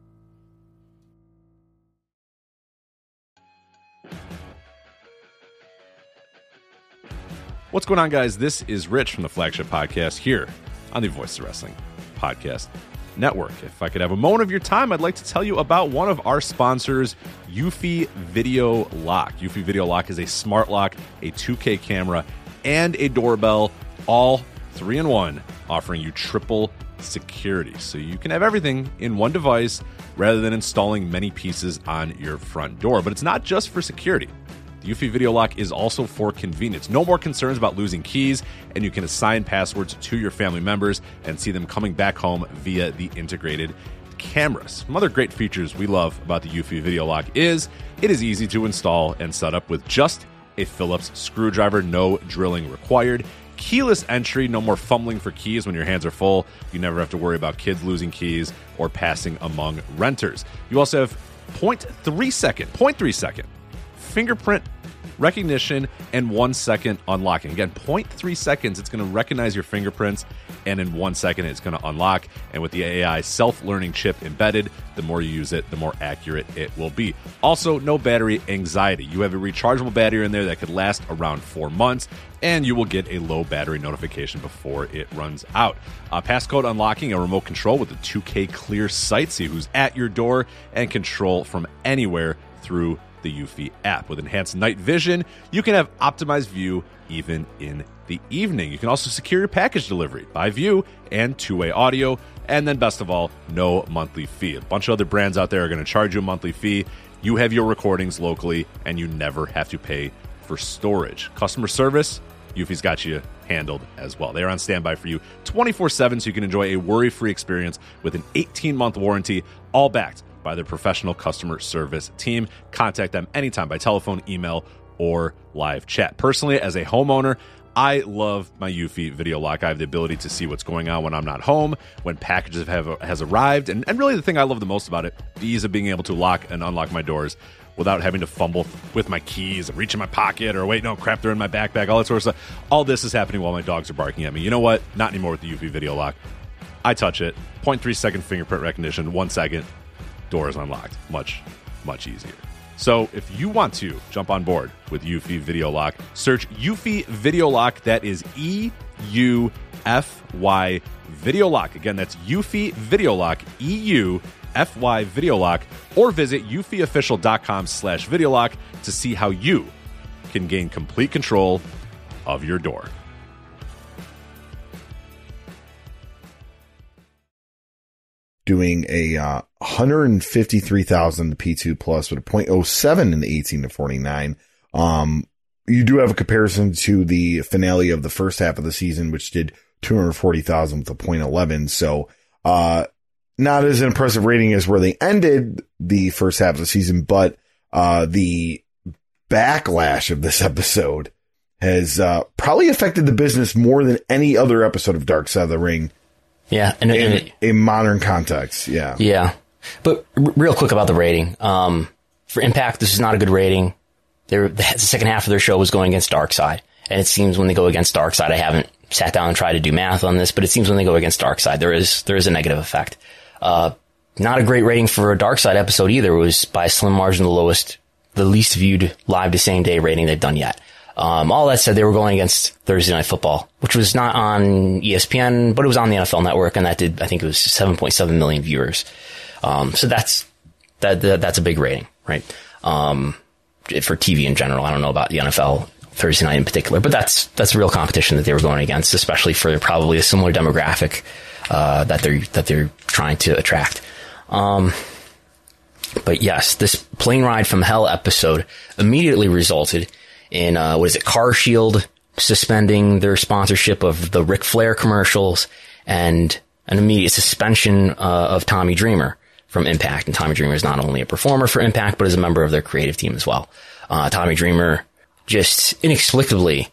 D: What's going on, guys? This is Rich from the Flagship Podcast here on the Voices of Wrestling Podcast Network. If I could have a moment of your time, I'd like to tell you about one of our sponsors, Eufy Video Lock. Eufy Video Lock is a smart lock, a 2K camera, and a doorbell, all 3-in-1, offering you triple security. So you can have everything in one device rather than installing many pieces on your front door. But it's not just for security. The Eufy Video Lock is also for convenience. No more concerns about losing keys, and you can assign passwords to your family members and see them coming back home via the integrated cameras. Some other great features we love about the Eufy Video Lock is it is easy to install and set up with just a Phillips screwdriver, no drilling required. Keyless entry, no more fumbling for keys when your hands are full. You never have to worry about kids losing keys or passing among renters. You also have 0.3 second fingerprint recognition and 1 second unlocking. Again, 0.3 seconds, it's going to recognize your fingerprints, and in 1 second, it's going to unlock. And with the AI self-learning chip embedded, the more you use it, the more accurate it will be. Also, no battery anxiety. You have a rechargeable battery in there that could last around 4 months, and you will get a low battery notification before it runs out. Passcode unlocking, a remote control with a 2K clear sight, see who's at your door, and control from anywhere through the Eufy app. With enhanced night vision, you can have optimized view even in the evening. You can also secure your package delivery by view and two-way audio. And then best of all, no monthly fee. A bunch of other brands out there are going to charge you a monthly fee. You have your recordings locally, and you never have to pay for storage. Customer service, Eufy's got you handled as well. They're on standby for you 24/7, so you can enjoy a worry-free experience with an 18-month warranty, all backed by their professional customer service team. Contact them anytime by telephone, email, or live chat. Personally, as a homeowner, I love my Eufy Video Lock. I have the ability to see what's going on when I'm not home, when packages has arrived, and really the thing I love the most about it, the ease of being able to lock and unlock my doors without having to fumble with my keys and reach in my pocket or wait, no, crap, they're in my backpack, all that sort of stuff. All this is happening while my dogs are barking at me. You know what? Not anymore with the Eufy Video Lock. I touch it, 0.3 second fingerprint recognition, 1 second, door is unlocked. Much, much easier. So if you want to jump on board with Eufy Video Lock, search Eufy Video Lock. That is EUFY Video Lock. Again, that's Eufy Video Lock, EUFY Video Lock, or visit eufyofficial.com/Video Lock to see how you can gain complete control of your door.
C: Doing a 153,000 P2 plus with a 0.07 in the 18 to 49. You do have a comparison to the finale of the first half of the season, which did 240,000 with a 0.11. So, not as an impressive rating as where they ended the first half of the season, but, the backlash of this episode has, probably affected the business more than any other episode of Dark Side of the Ring.
B: Yeah.
C: In a modern context. Yeah.
B: Yeah. But real quick about the rating. For Impact, this is not a good rating. The second half of their show was going against Darkseid. And it seems when they go against Darkseid, I haven't sat down and tried to do math on this, but it seems when they go against Darkseid, there is a negative effect. not a great rating for a Dark Side episode either. It was by a slim margin the least viewed live to same day rating they've done yet. All that said, they were going against Thursday Night Football, which was not on ESPN, but it was on the NFL Network, and that did, I think it was 7.7 million viewers. So that's a big rating, right? For TV in general. I don't know about the NFL Thursday night in particular, but that's real competition that they were going against, especially for probably a similar demographic, that they're trying to attract. But yes, this Plane Ride from Hell episode immediately resulted in, Car Shield suspending their sponsorship of the Ric Flair commercials and an immediate suspension of Tommy Dreamer from Impact. And Tommy Dreamer is not only a performer for Impact, but is a member of their creative team as well. Tommy Dreamer just inexplicably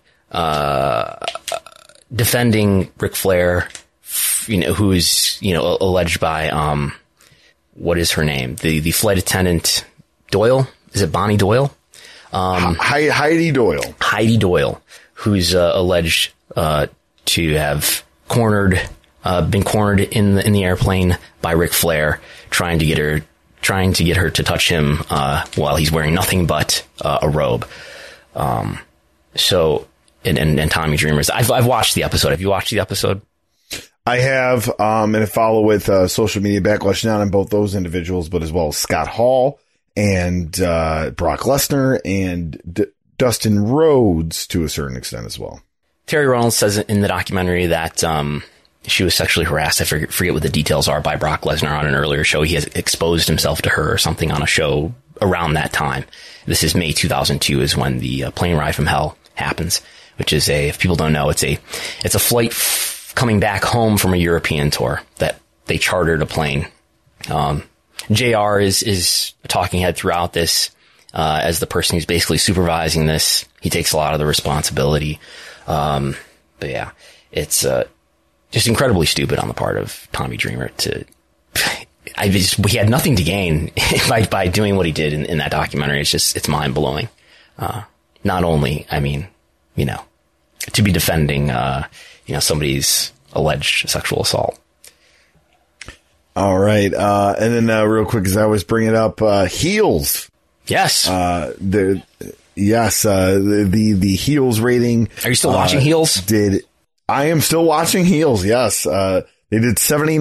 B: defending Ric Flair, who is, alleged by, what is her name? The flight attendant Doyle? Is it Bonnie Doyle?
C: Heidi Doyle.
B: Heidi Doyle, who's alleged to have been cornered in the airplane by Ric Flair, trying to get her to touch him while he's wearing nothing but a robe. So Tommy Dreamer's. I've watched the episode. Have you watched the episode?
C: I have, and I follow with social media backlash not on both those individuals, but as well as Scott Hall and Brock Lesnar and Dustin Rhodes to a certain extent as well.
B: Terry Reynolds says in the documentary that she was sexually harassed. I forget what the details are, by Brock Lesnar on an earlier show. He has exposed himself to her or something on a show around that time. This is May 2002 is when the Plane Ride from Hell happens, which is if people don't know, it's a flight coming back home from a European tour that they chartered a plane. JR is a talking head throughout this, as the person who's basically supervising this. He takes a lot of the responsibility. But yeah, it's, just incredibly stupid on the part of Tommy Dreamer he had nothing to gain by doing what he did in that documentary. It's mind blowing. Not only, to be defending, somebody's alleged sexual assault.
C: All right. And then, real quick, as I always bring it up, Heels.
B: Yes.
C: The Heels rating.
B: Are you still watching Heels?
C: I am still watching Heels. Yes. They did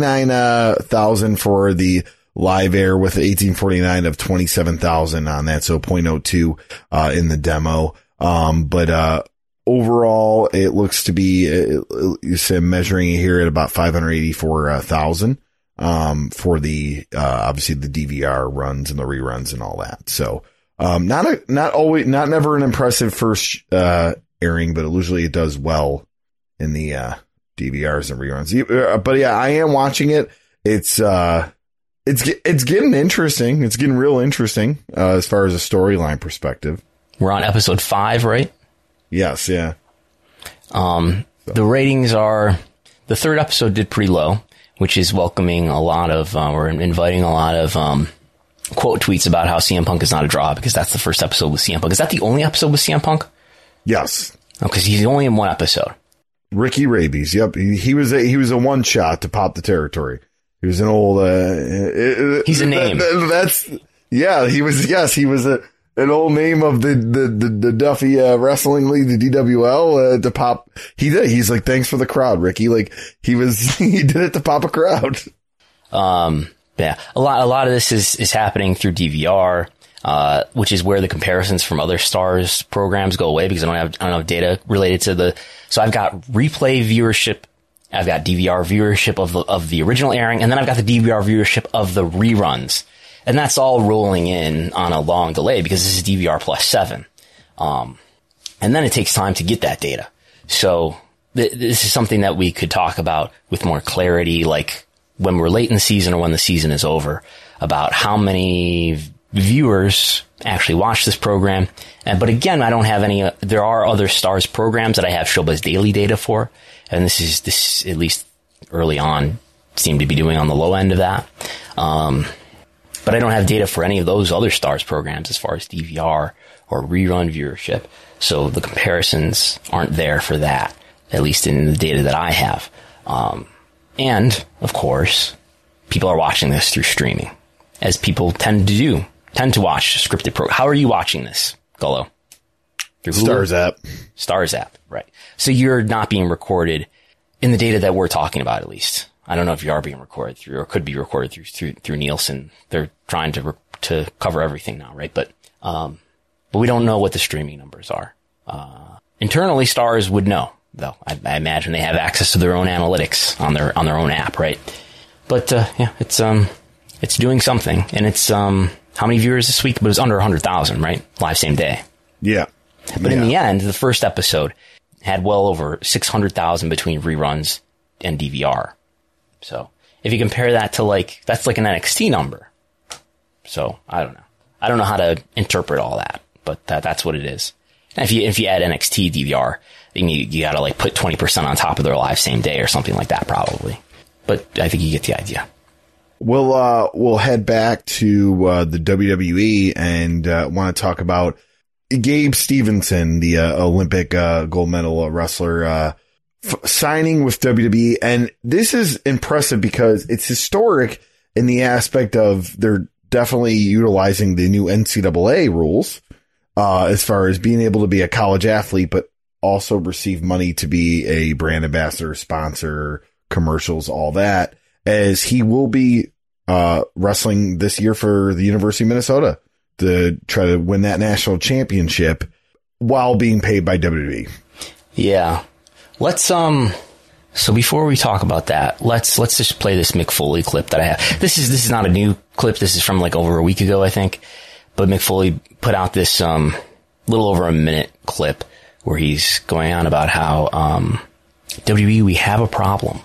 C: 79,000 for the live air with 1849 of 27,000 on that. So 0.02, in the demo. But, overall, it looks to be, you said measuring it here at about 584,000, for the, obviously the DVR runs and the reruns and all that. So, not never an impressive first, airing, but usually it does well in the, DVRs and reruns. But yeah, I am watching it. It's getting interesting. It's getting real interesting, as far as a storyline perspective.
B: We're on episode 5, right?
C: Yes. Yeah.
B: The ratings are, the third episode did pretty low, which is welcoming a lot of, we're inviting a lot of, quote tweets about how CM Punk is not a draw, because that's the first episode with CM Punk. Is that the only episode with CM Punk?
C: Yes.
B: Oh, because he's only in one episode.
C: Ricky Rabies. Yep. He was a one shot to pop the territory. He was an old,
B: he's a name.
C: He was an old name of the Duffy, wrestling league, the DWL, to pop. He's like, thanks for the crowd, Ricky. Like he did it to pop a crowd.
B: Yeah. A lot of this is happening through DVR. Which is where the comparisons from other Stars programs go away, because I don't have data related to so I've got replay viewership, I've got DVR viewership of the original airing, and then I've got the DVR viewership of the reruns. And that's all rolling in on a long delay because this is DVR plus 7. And then it takes time to get that data. So this is something that we could talk about with more clarity, like when we're late in the season or when the season is over, about how many viewers actually watch this program. But again, I don't have any, there are other Stars programs that I have Showbuzz Daily data for. And this at least early on seemed to be doing on the low end of that. But I don't have data for any of those other Stars programs as far as DVR or rerun viewership. So the comparisons aren't there for that, at least in the data that I have. And of course, people are watching this through streaming, as people tend to watch scripted programs. How are you watching this, Gullo? Through Hulu? Stars app, right. So you're not being recorded in the data that we're talking about, at least. I don't know if you are being recorded through, or could be recorded through Nielsen. They're trying to cover everything now, right? But we don't know what the streaming numbers are. Internally, Stars would know, though. I imagine they have access to their own analytics on their own app, right? But yeah, it's doing something, and it's how many viewers this week? But it was under 100,000, right? Live same day.
C: Yeah.
B: But in the end, the first episode had well over 600,000 between reruns and DVR. So if you compare that to that's like an NXT number. So I don't know. I don't know how to interpret all that, but that's what it is. And if you add NXT DVR, then you gotta put 20% on top of their live same day or something like that, probably. But I think you get the idea.
C: We'll head back to the WWE and want to talk about Gabe Stevenson, the Olympic gold medal wrestler, signing with WWE. And this is impressive because it's historic in the aspect of they're definitely utilizing the new NCAA rules as far as being able to be a college athlete, but also receive money to be a brand ambassador, sponsor, commercials, all that, as he will be wrestling this year for the University of Minnesota to try to win that national championship while being paid by WWE.
B: Yeah. Let's, so before we talk about that, let's just play this Mick Foley clip that I have. This is not a new clip. This is from over a week ago, I think. But Mick Foley put out this, little over a minute clip where he's going on about how, WWE, we have a problem.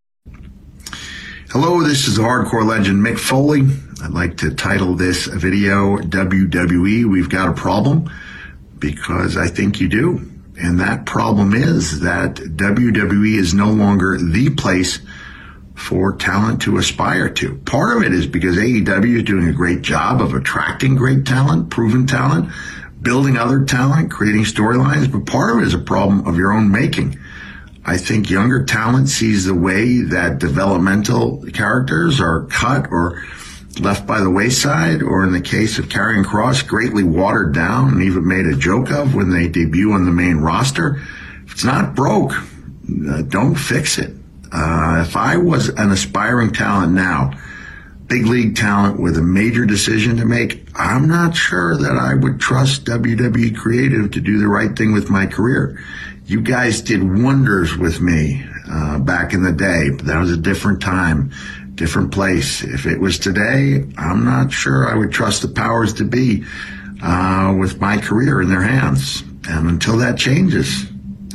E: Hello, this is the hardcore legend Mick Foley. I'd like to title this video, WWE, We've Got a Problem, because I think you do. And that problem is that WWE is no longer the place for talent to aspire to. Part of it is because AEW is doing a great job of attracting great talent, proven talent, building other talent, creating storylines, but part of it is a problem of your own making. I think younger talent sees the way that developmental characters are cut or left by the wayside, or in the case of Karrion Kross, greatly watered down and even made a joke of when they debut on the main roster. If it's not broke, don't fix it. If I was an aspiring talent now, big league talent with a major decision to make, I'm not sure that I would trust WWE Creative to do the right thing with my career. You guys did wonders with me back in the day, but that was a different time, different place. If it was today, I'm not sure I would trust the powers to be with my career in their hands. And until that changes,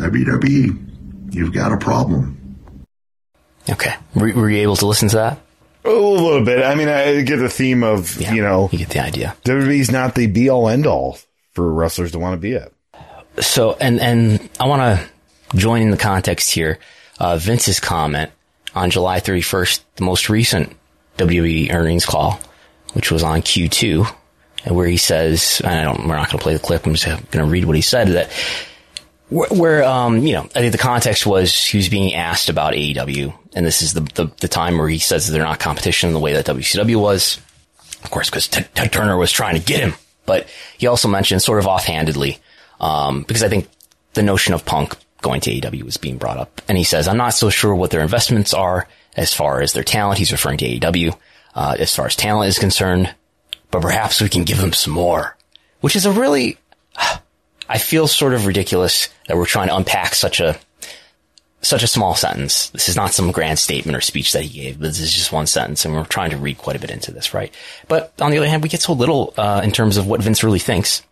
E: WWE, you've got a problem.
B: Okay. Were you able to listen to that?
C: A little bit. I mean, I get the theme of,
B: you get the idea.
C: WWE's not the be-all, end-all for wrestlers to want to be at.
B: So, and I want to join in the context here. Vince's comment on July 31st, the most recent WWE earnings call, which was on Q2, where he says, we're not going to play the clip. I'm just going to read what he said. That where I think the context was he was being asked about AEW, and this is the time where he says that they're not competition in the way that WCW was, of course, because Ted Turner was trying to get him. But he also mentioned sort of offhandedly, because I think the notion of Punk going to AEW was being brought up. And he says, I'm not so sure what their investments are as far as their talent. He's referring to AEW, as far as talent is concerned, but perhaps we can give them some more, which is a really, I feel sort of ridiculous that we're trying to unpack such a small sentence. This is not some grand statement or speech that he gave, but this is just one sentence, and we're trying to read quite a bit into this, right? But on the other hand, we get so little, in terms of what Vince really thinks.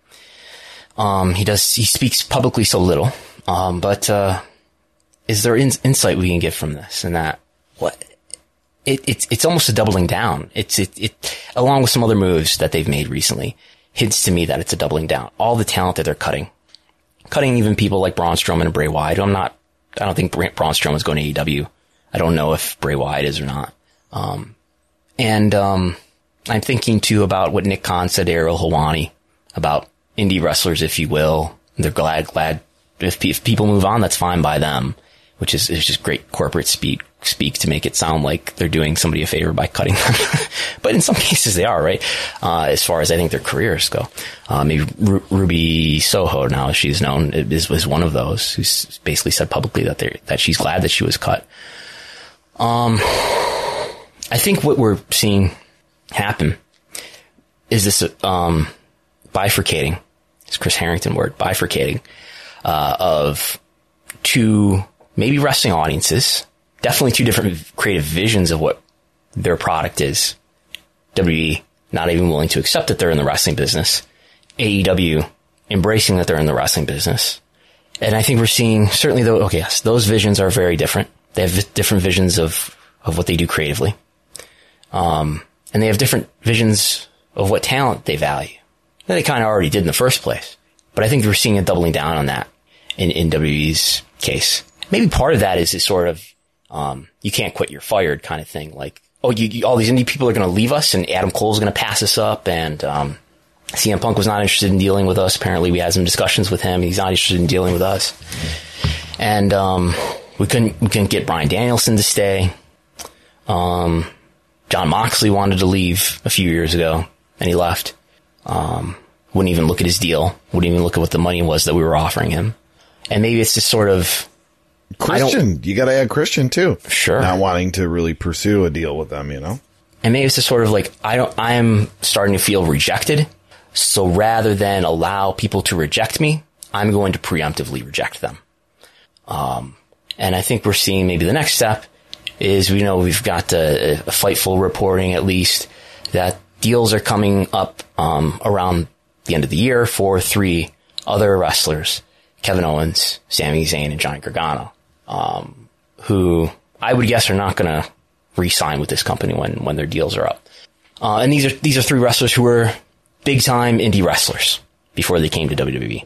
B: He speaks publicly so little. But is there insight we can get from this? And that it's almost a doubling down. It along with some other moves that they've made recently, hints to me that it's a doubling down. All the talent that they're cutting even people like Braun Strowman and Bray Wyatt. I don't think Braun Strowman is going to AEW. I don't know if Bray Wyatt is or not. I'm thinking too about what Nick Khan said to Ariel Helwani about indie wrestlers, if you will. They're glad if people move on, that's fine by them. which is just great corporate speak to make it sound like they're doing somebody a favor by cutting them. But in some cases they are, right? As far as I think their careers go. Maybe Ruby Soho, now as she's known, was one of those who's basically said publicly that she's glad that she was cut. I think what we're seeing happen is this, bifurcating. It's Chris Harrington word, bifurcating, of two, maybe wrestling audiences, definitely two different creative visions of what their product is. WWE not even willing to accept that they're in the wrestling business. AEW embracing that they're in the wrestling business. And I think we're seeing, certainly though, okay, yes, those visions are very different. They have different visions of what they do creatively. And they have different visions of what talent they value. That they kind of already did in the first place. But I think we're seeing a doubling down on that in WWE's case. Maybe part of that is sort of, you can't quit, you're fired kind of thing. Like, oh, all these indie people are going to leave us and Adam Cole's going to pass us up, and CM Punk was not interested in dealing with us. Apparently we had some discussions with him. He's not interested in dealing with us. And we couldn't get Bryan Danielson to stay. John Moxley wanted to leave a few years ago, and he left. Wouldn't even look at his deal. Wouldn't even look at what the money was that we were offering him. And maybe it's just sort of
C: Christian. You got to add Christian too.
B: Sure.
C: Not wanting to really pursue a deal with them, you know?
B: And maybe it's just sort of like, I'm starting to feel rejected. So rather than allow people to reject me, I'm going to preemptively reject them. And I think we're seeing maybe the next step is, we've got a Fightful reporting at least that deals are coming up, around the end of the year for 3 other wrestlers, Kevin Owens, Sami Zayn, and Johnny Gargano, who I would guess are not going to re-sign with this company when their deals are up. And these are 3 wrestlers who were big time indie wrestlers before they came to WWE.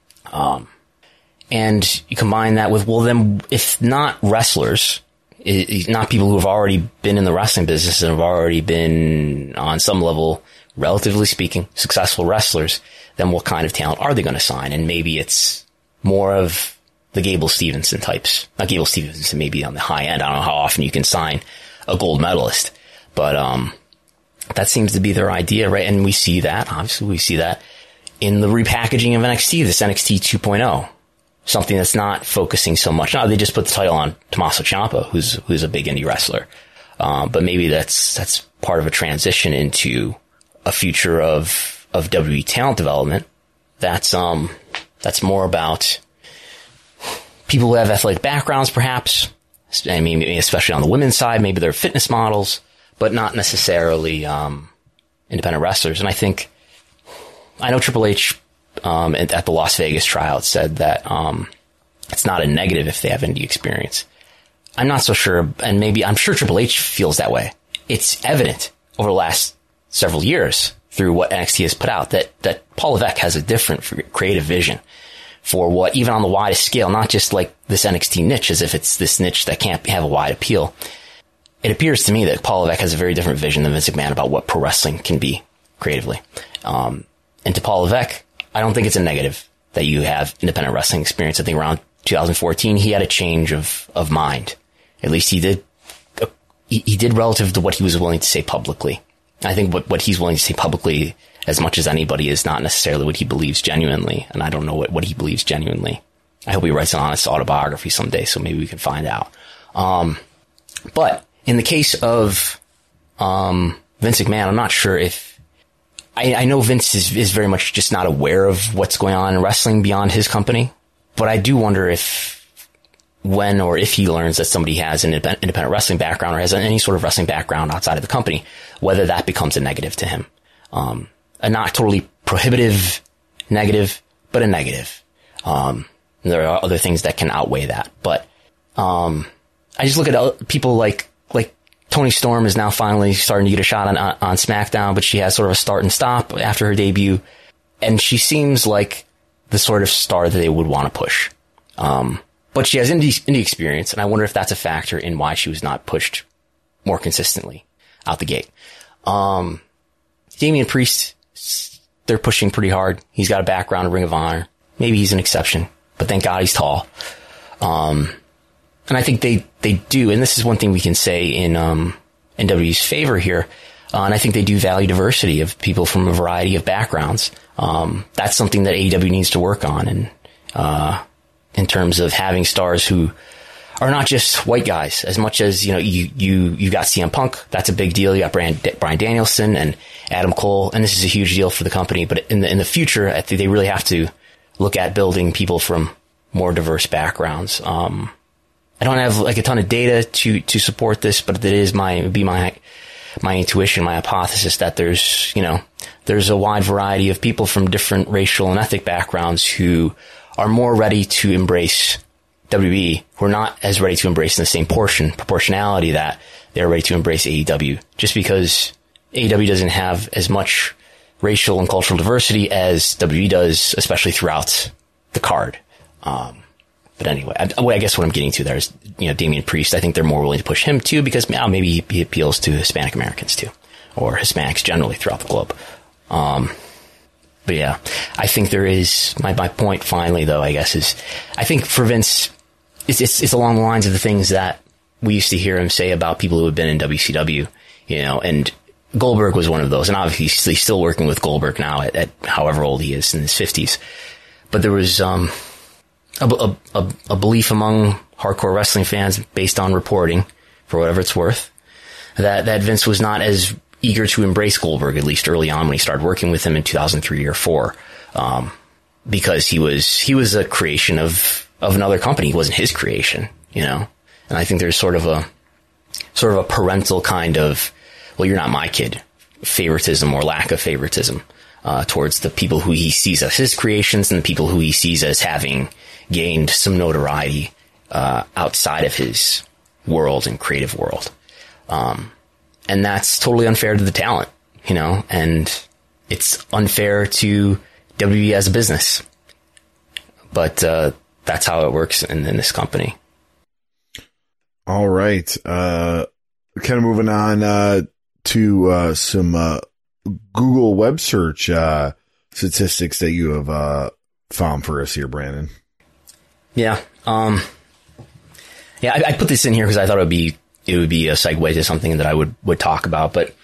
B: And you combine that with, well, then if not wrestlers, not people who have already been in the wrestling business and have already been on some level, relatively speaking, successful wrestlers, then what kind of talent are they going to sign? And maybe it's more of the Gable Stevenson types. Not Gable Stevenson, maybe on the high end. I don't know how often you can sign a gold medalist, but that seems to be their idea, right? And we see that, obviously we see that in the repackaging of NXT, this NXT 2.0. Something that's not focusing so much. Now they just put the title on Tommaso Ciampa, who's a big indie wrestler. But maybe that's part of a transition into a future of WWE talent development. That's more about people who have athletic backgrounds, perhaps. I mean, especially on the women's side, maybe they're fitness models, but not necessarily, independent wrestlers. And I know Triple H, at the Las Vegas trial, it said that it's not a negative if they have indie experience. I'm not so sure, and I'm sure Triple H feels that way. It's evident over the last several years through what NXT has put out that Paul Levesque has a different creative vision for what, even on the widest scale, not just like this NXT niche as if it's this niche that can't have a wide appeal. It appears to me that Paul Levesque has a very different vision than Vince McMahon about what pro wrestling can be creatively. And to Paul Levesque, I don't think it's a negative that you have independent wrestling experience. I think around 2014, he had a change of mind. At least he did. He did relative to what he was willing to say publicly. I think what he's willing to say publicly as much as anybody is not necessarily what he believes genuinely. And I don't know what he believes genuinely. I hope he writes an honest autobiography someday, so maybe we can find out. But in the case of Vince McMahon, I'm not sure if I know Vince is very much just not aware of what's going on in wrestling beyond his company, but I do wonder when or if he learns that somebody has an independent wrestling background or has any sort of wrestling background outside of the company, whether that becomes a negative to him. A not totally prohibitive negative, but a negative. There are other things that can outweigh that, but I just look at people like Toni Storm is now finally starting to get a shot on SmackDown, but she has sort of a start and stop after her debut. And she seems like the sort of star that they would want to push. But she has indie experience, and I wonder if that's a factor in why she was not pushed more consistently out the gate. Damian Priest, they're pushing pretty hard. He's got a background in Ring of Honor. Maybe he's an exception, but thank God he's tall. I think they do. And this is one thing we can say in WWE's favor here. And I think they do value diversity of people from a variety of backgrounds. That's something that AEW needs to work on. And, in terms of having stars who are not just white guys, as much as, you got CM Punk. That's a big deal. You got Bryan Danielson and Adam Cole. And this is a huge deal for the company. But in the future, I think they really have to look at building people from more diverse backgrounds. I don't have like a ton of data to support this, but it is my intuition, my hypothesis that there's a wide variety of people from different racial and ethnic backgrounds who are more ready to embrace WWE, who are not as ready to embrace in the same proportionality that they're ready to embrace AEW, just because AEW doesn't have as much racial and cultural diversity as WWE does, especially throughout the card. But anyway, I guess what I'm getting to there is, Damian Priest. I think they're more willing to push him too because maybe he appeals to Hispanic Americans too, or Hispanics generally throughout the globe. But yeah, I think there is my point finally though, I guess, is I think for Vince, it's along the lines of the things that we used to hear him say about people who have been in WCW, and Goldberg was one of those. And obviously he's still working with Goldberg now at however old he is in his 50s. But there was, a belief among hardcore wrestling fans based on reporting, for whatever it's worth, that Vince was not as eager to embrace Goldberg, at least early on when he started working with him in 2003 or 4, because he was a creation of another company. He wasn't his creation, and I think there's sort of a parental kind of, well, you're not my kid, favoritism or lack of favoritism, towards the people who he sees as his creations and the people who he sees as having gained some notoriety, outside of his world and creative world. And that's totally unfair to the talent, and it's unfair to WWE as a business. But that's how it works in this company.
C: All right. Kind of moving on to some Google web search statistics that you have found for us here, Brandon.
B: Yeah. I put this in here because I thought it would be a segue to something that I would talk about, but,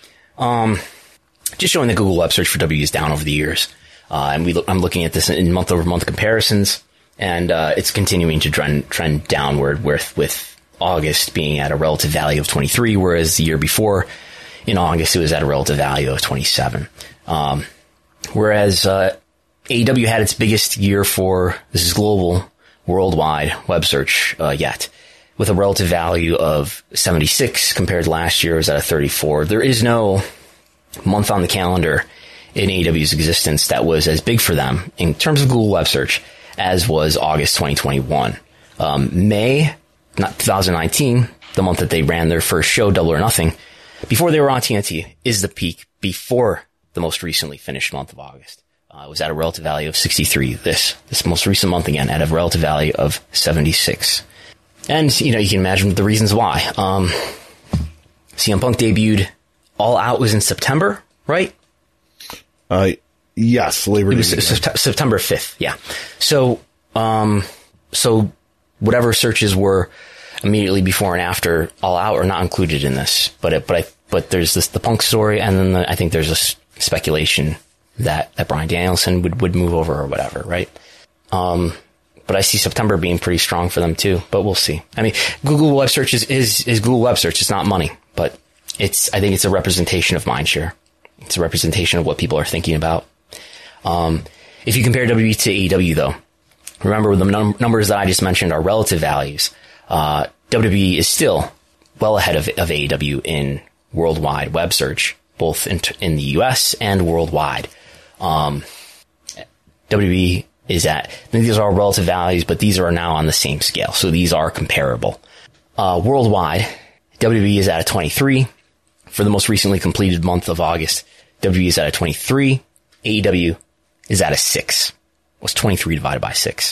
B: just showing the Google web search for W is down over the years. I'm looking at this in month over month comparisons, and, it's continuing to trend downward with August being at a relative value of 23, whereas the year before in August, it was at a relative value of 27. Whereas, AEW had its biggest year this is global, worldwide web search, yet, with a relative value of 76 compared to last year, it was at a 34. There is no month on the calendar in AEW's existence that was as big for them in terms of Google web search as was August 2021. May, not 2019, the month that they ran their first show, Double or Nothing, before they were on TNT, is the peak before the most recently finished month of August. It was at a relative value of 63. This most recent month again at a relative value of 76. And, you can imagine the reasons why. CM Punk debuted All Out was in September, right?
C: Yes, Labor Day.
B: It was September 5th, yeah. So whatever searches were immediately before and after All Out are not included in this. But there's the Punk story, and then I think there's a speculation that Bryan Danielson would move over or whatever, right? But I see September being pretty strong for them too, but we'll see. I mean, Google web search is Google web search. It's not money, but I think it's a representation of mindshare. It's a representation of what people are thinking about. If you compare WWE to AEW though, remember the numbers that I just mentioned are relative values. WWE is still well ahead of AEW in worldwide web search, both in the US and worldwide. WWE is at, these are all relative values, but these are now on the same scale. So these are comparable. Worldwide, WWE is at a 23. For the most recently completed month of August, WWE is at a 23. AEW is at a 6. What's 23 divided by 6?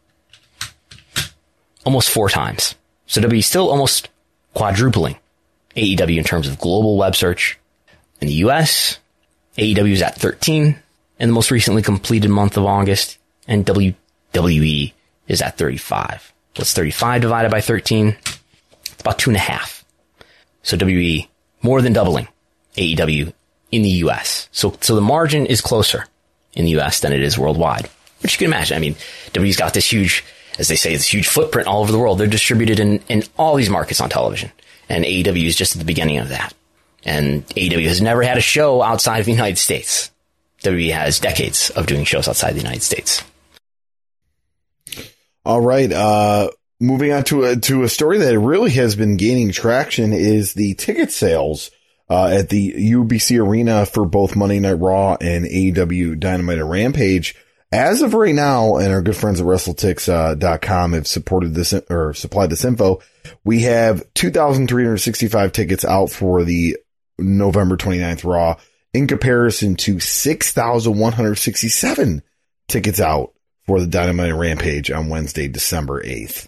B: Almost 4 times. So WWE is still almost quadrupling AEW in terms of global web search. In the US, AEW is at 13 in the most recently completed month of August, and WWE is at 35. What's 35 divided by 13? It's about 2.5. So WWE more than doubling AEW in the U.S. So the margin is closer in the U.S. than it is worldwide, which you can imagine. I mean, WWE's got this huge, as they say, this huge footprint all over the world. They're distributed in all these markets on television. And AEW is just at the beginning of that. And AEW has never had a show outside of the United States. WWE has decades of doing shows outside the United States.
C: All right. Moving on to a story that really has been gaining traction is the ticket sales at the UBC Arena for both Monday Night Raw and AEW Dynamite and Rampage. As of right now, and our good friends at WrestleTix.com have supported this or supplied this info, we have 2,365 tickets out for the November 29th Raw in comparison to 6,167 tickets out for the Dynamite and Rampage on Wednesday, December 8th.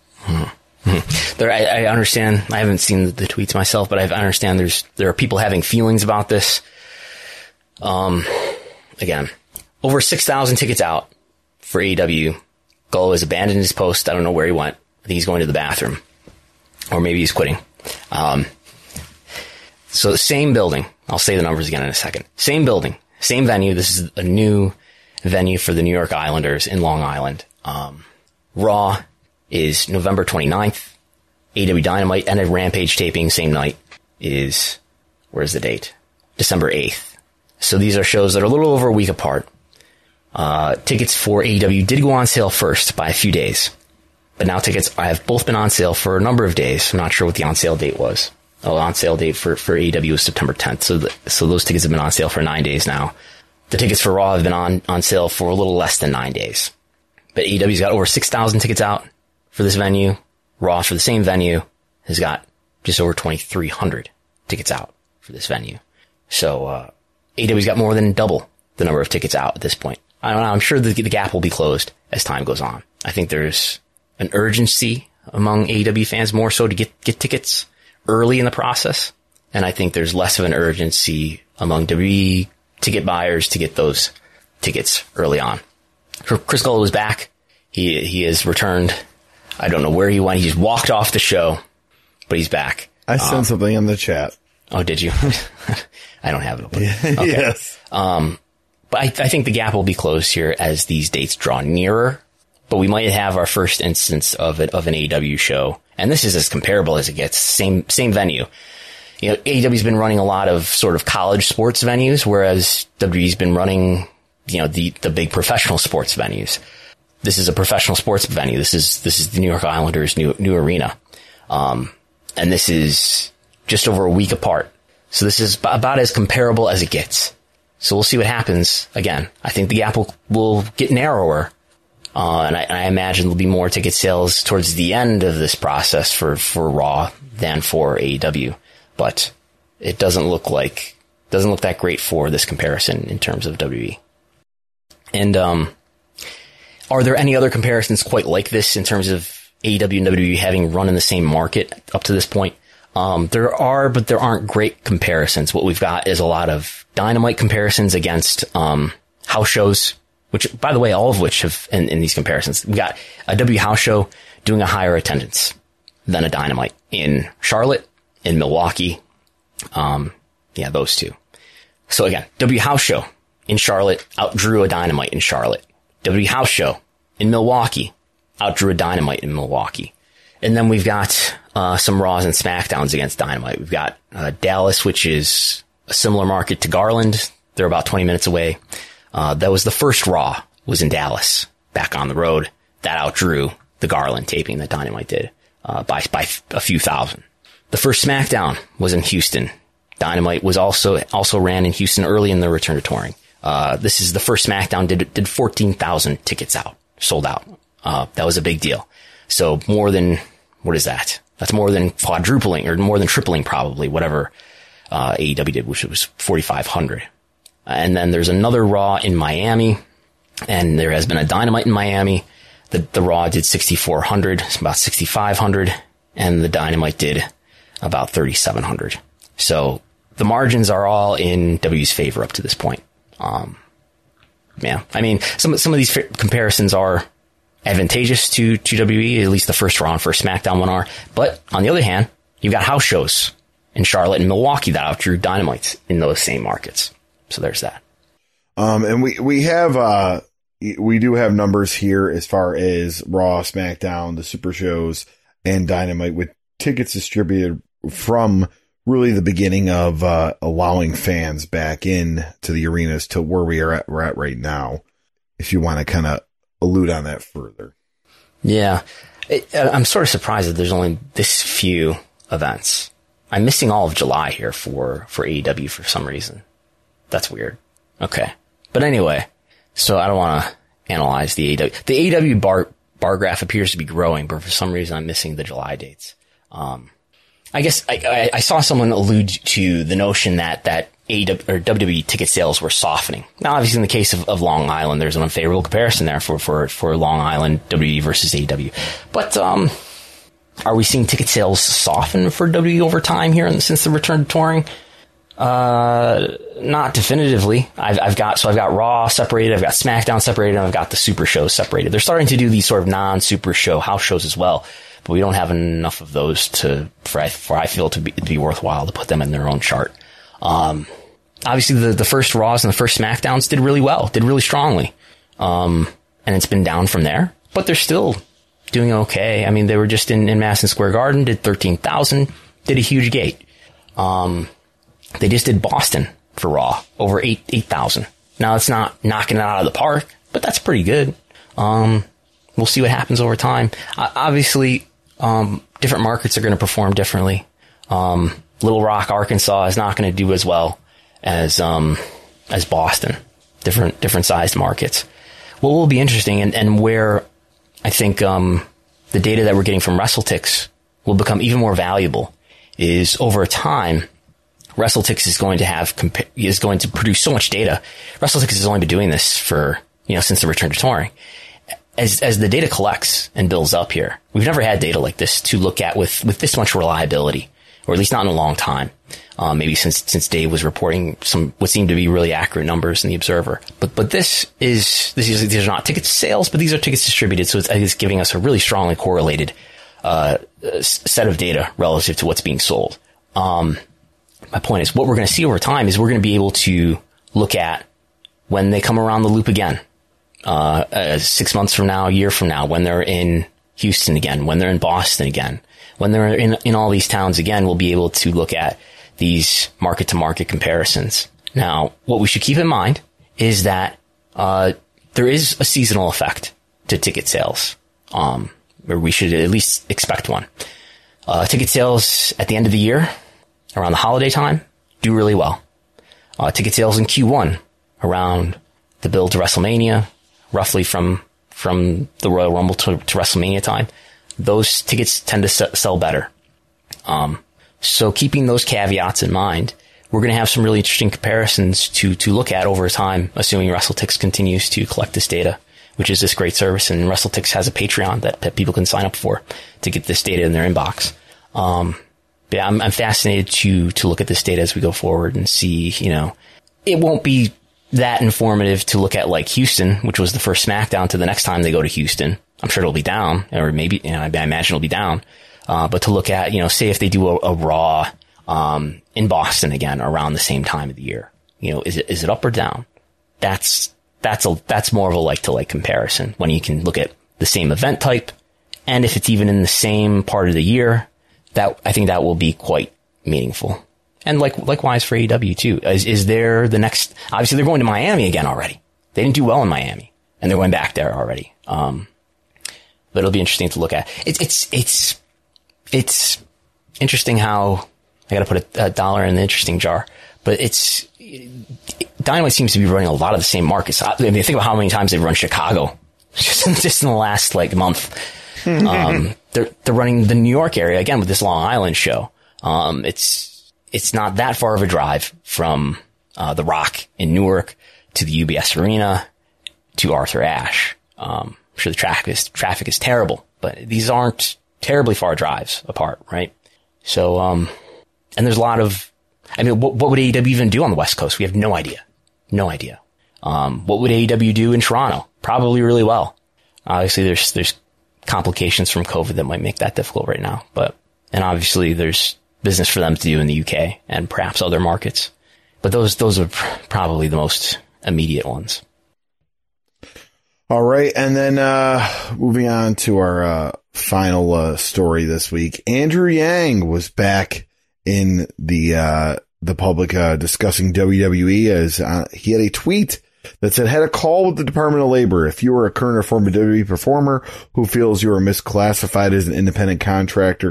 B: I understand. I haven't seen the tweets myself, but I understand there are people having feelings about this. Again, over 6,000 tickets out for AEW. Gullo has abandoned his post. I don't know where he went. I think he's going to the bathroom, or maybe he's quitting. So same building. I'll say the numbers again in a second. Same building, same venue. This is a new venue for the New York Islanders in Long Island. Raw is November 29th. AEW Dynamite and a Rampage taping same night is, where's the date? December 8th. So these are shows that are a little over a week apart. Tickets for AEW did go on sale first by a few days, but now tickets have both been on sale for a number of days. I'm not sure what the on sale date was. Oh, on sale date for AEW was September 10th. So those tickets have been on sale for 9 days now. The tickets for Raw have been on sale for a little less than 9 days. But AEW's got over 6,000 tickets out for this venue. Raw, for the same venue, has got just over 2,300 tickets out for this venue. So AEW's got more than double the number of tickets out at this point. I don't know. I'm sure the gap will be closed as time goes on. I think there's an urgency among AEW fans more so to get tickets early in the process. And I think there's less of an urgency among WWE ticket buyers to get those tickets early on. Chris Gullo is back. He has returned. I don't know where he went. He just walked off the show, but he's back.
C: I sent something in the chat.
B: Oh, did you? I don't have it open.
C: Okay. Yes.
B: But I think the gap will be closed here as these dates draw nearer. But we might have our first instance of an AEW show. And this is as comparable as it gets. Same venue. You know, AEW's been running a lot of sort of college sports venues, whereas WWE's been running, the big professional sports venues. This is a professional sports venue. This is the New York Islanders' new arena. And this is just over a week apart. So this is about as comparable as it gets. So we'll see what happens. Again, I think the gap will get narrower. And I imagine there'll be more ticket sales towards the end of this process for Raw than for AEW. But it doesn't look that great for this comparison in terms of WWE. And, are there any other comparisons quite like this in terms of AEW and WWE having run in the same market up to this point? There are, but there aren't great comparisons. What we've got is a lot of Dynamite comparisons against, house shows, which, by the way, all of which have, in these comparisons, we got a W house show doing a higher attendance than a Dynamite in Charlotte, in Milwaukee. Those two. So again, W house show in Charlotte outdrew a Dynamite in Charlotte. W house show in Milwaukee outdrew a Dynamite in Milwaukee. And then we've got some Raws and SmackDowns against Dynamite. We've got Dallas, which is a similar market to Garland. They're about 20 minutes away. That was the first Raw, was in Dallas, back on the road. That outdrew the Garland taping that Dynamite did by a few thousand. The first SmackDown was in Houston. Dynamite was also ran in Houston early in the return to touring. This is the first SmackDown did 14,000 tickets sold out. That was a big deal. So more than, what is that? That's more than quadrupling or more than tripling probably whatever, AEW did, which was 4,500. And then there's another Raw in Miami, and there has been a Dynamite in Miami. The Raw did 6,400, about 6,500, and the Dynamite did about 3,700. So the margins are all in W's favor up to this point. I mean, some of these comparisons are advantageous to WWE, at least the first Raw and first SmackDown one are. But on the other hand, you've got house shows in Charlotte and Milwaukee that outdrew Dynamite in those same markets. So there's that.
C: And we do have numbers here as far as Raw, SmackDown, the Super Shows, and Dynamite, with tickets distributed from really the beginning of allowing fans back in to the arenas to where we're at right now. If you want to kind of allude on that further.
B: Yeah. I'm sort of surprised that there's only this few events. I'm missing all of July here for AEW for some reason. That's weird. Okay. But anyway, so I don't want to analyze the AEW. The AEW bar graph appears to be growing, but for some reason I'm missing the July dates. I guess I saw someone allude to the notion that AEW or WWE ticket sales were softening. Now, obviously, in the case of Long Island, there's an unfavorable comparison there for Long Island WWE versus AEW. But are we seeing ticket sales soften for WWE over time here since the return to touring? Not definitively. I've got Raw separated, I've got SmackDown separated, and I've got the Super Shows separated. They're starting to do these sort of non-Super Show house shows as well, but we don't have enough of those for I feel to be worthwhile to put them in their own chart. Obviously the first Raws and the first SmackDowns did really well, did really strongly. And it's been down from there, but they're still doing okay. I mean, they were just in Madison Square Garden, did 13,000, did a huge gate. They just did Boston for Raw, over 8,000. Now it's not knocking it out of the park, but that's pretty good. We'll see what happens over time. Obviously, different markets are going to perform differently. Little Rock, Arkansas is not going to do as well as Boston. Different sized markets. What will be interesting and where I think, the data that we're getting from WrestleTix will become even more valuable is over time, WrestleTix is going to produce so much data. WrestleTix has only been doing this for, since the return to touring. As the data collects and builds up here, we've never had data like this to look at with this much reliability, or at least not in a long time. Maybe since Dave was reporting what seemed to be really accurate numbers in the Observer. But these are not ticket sales, but these are tickets distributed. So it's giving us a really strongly correlated, set of data relative to what's being sold. My point is what we're going to see over time is we're going to be able to look at when they come around the loop again. 6 months from now, a year from now, when they're in Houston again, when they're in Boston again, when they're in all these towns again, we'll be able to look at these market to market comparisons. Now, what we should keep in mind is that, there is a seasonal effect to ticket sales, or we should at least expect one. Ticket sales at the end of the year, around the holiday time, do really well. Ticket sales in Q1, around the build to WrestleMania, roughly from the Royal Rumble to WrestleMania time, those tickets tend to sell better. So keeping those caveats in mind, we're going to have some really interesting comparisons to look at over time, assuming WrestleTix continues to collect this data, which is this great service. And WrestleTix has a Patreon that people can sign up for to get this data in their inbox. Yeah, I'm fascinated to look at this data as we go forward and see, it won't be that informative to look at like Houston, which was the first SmackDown, to the next time they go to Houston. I'm sure it'll be down, or maybe, I imagine it'll be down. But to look at, say if they do a Raw, in Boston again around the same time of the year, is it up or down? That's more of a like to like comparison when you can look at the same event type. And if it's even in the same part of the year, I think that will be quite meaningful. And likewise for AEW too. Is there the next, obviously they're going to Miami again already. They didn't do well in Miami and they're going back there already. But it'll be interesting to look at. It's interesting how I got to put a dollar in the interesting jar, but Dynamite seems to be running a lot of the same markets. I mean, think about how many times they've run Chicago just in the last month. They're running the New York area again with this Long Island show. It's not that far of a drive from, the Rock in Newark to the UBS Arena to Arthur Ashe. I'm sure the traffic is terrible, but these aren't terribly far drives apart, right? So, and there's a lot of, what would AEW even do on the West Coast? We have no idea. No idea. What would AEW do in Toronto? Probably really well. Obviously, there's complications from COVID that might make that difficult right now. And obviously, there's business for them to do in the UK and perhaps other markets. But those are probably the most immediate ones.
C: All right. And then moving on to our final story this week. Andrew Yang was back in the public discussing WWE as he had a tweet that said, had a call with the Department of Labor. If you are a current or former WWE performer who feels you are misclassified as an independent contractor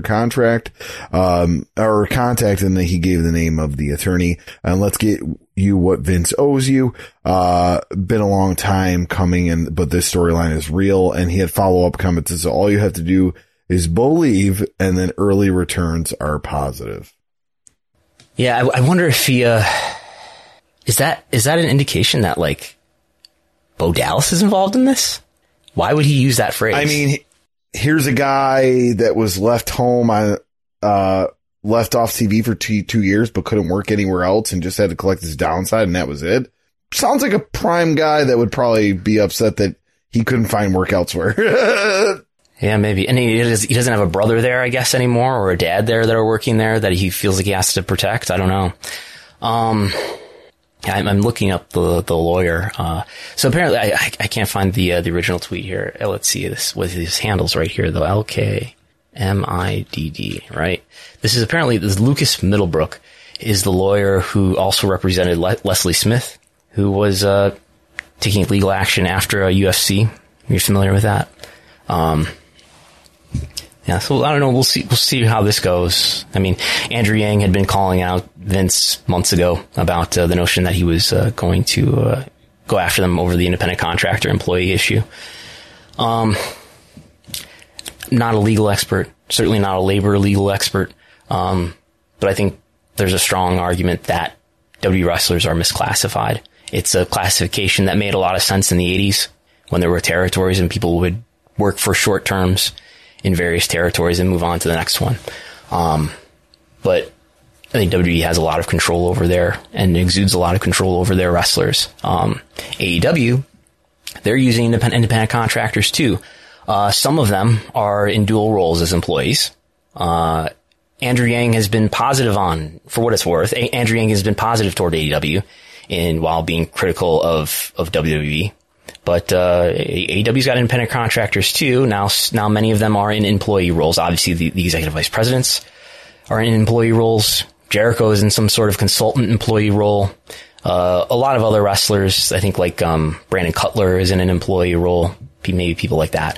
C: or contact, and then he gave the name of the attorney, and let's get you what Vince owes you. Been a long time coming, but this storyline is real. And he had follow-up comments. So all you have to do is believe, and then early returns are positive.
B: Yeah, I wonder if he, is that an indication that, like, Bo Dallas is involved in this? Why would he use that phrase?
C: I mean, here's a guy that was left home left off TV for 2 years, but couldn't work anywhere else and just had to collect his downside, and that was it. Sounds like a prime guy that would probably be upset that he couldn't find work elsewhere.
B: Yeah, maybe. And he doesn't have a brother there, I guess, anymore, or a dad there that are working there that he feels like he has to protect. I don't know. I'm looking up the lawyer. So apparently I can't find the original tweet here. Let's see this with his handles right here, though. LKMIDD, right? This is Lucas Middlebrook is the lawyer who also represented Leslie Smith, who was taking legal action after a UFC. You're familiar with that? Yeah, so I don't know. We'll see how this goes. I mean, Andrew Yang had been calling out Vince months ago about the notion that he was going to go after them over the independent contractor employee issue. Not a legal expert, certainly not a labor legal expert, but I think there's a strong argument that WWE wrestlers are misclassified. It's a classification that made a lot of sense in the 80s when there were territories and people would work for short terms in various territories and move on to the next one. But I think WWE has a lot of control over there and exudes a lot of control over their wrestlers. AEW, they're using independent contractors too. Some of them are in dual roles as employees. Andrew Yang has been positive for what it's worth. Andrew Yang has been positive toward AEW while being critical of WWE. But AEW's got independent contractors too. Now many of them are in employee roles. Obviously, the executive vice presidents are in employee roles. Jericho is in some sort of consultant employee role. A lot of other wrestlers, I think, like Brandon Cutler is in an employee role. Maybe people like that.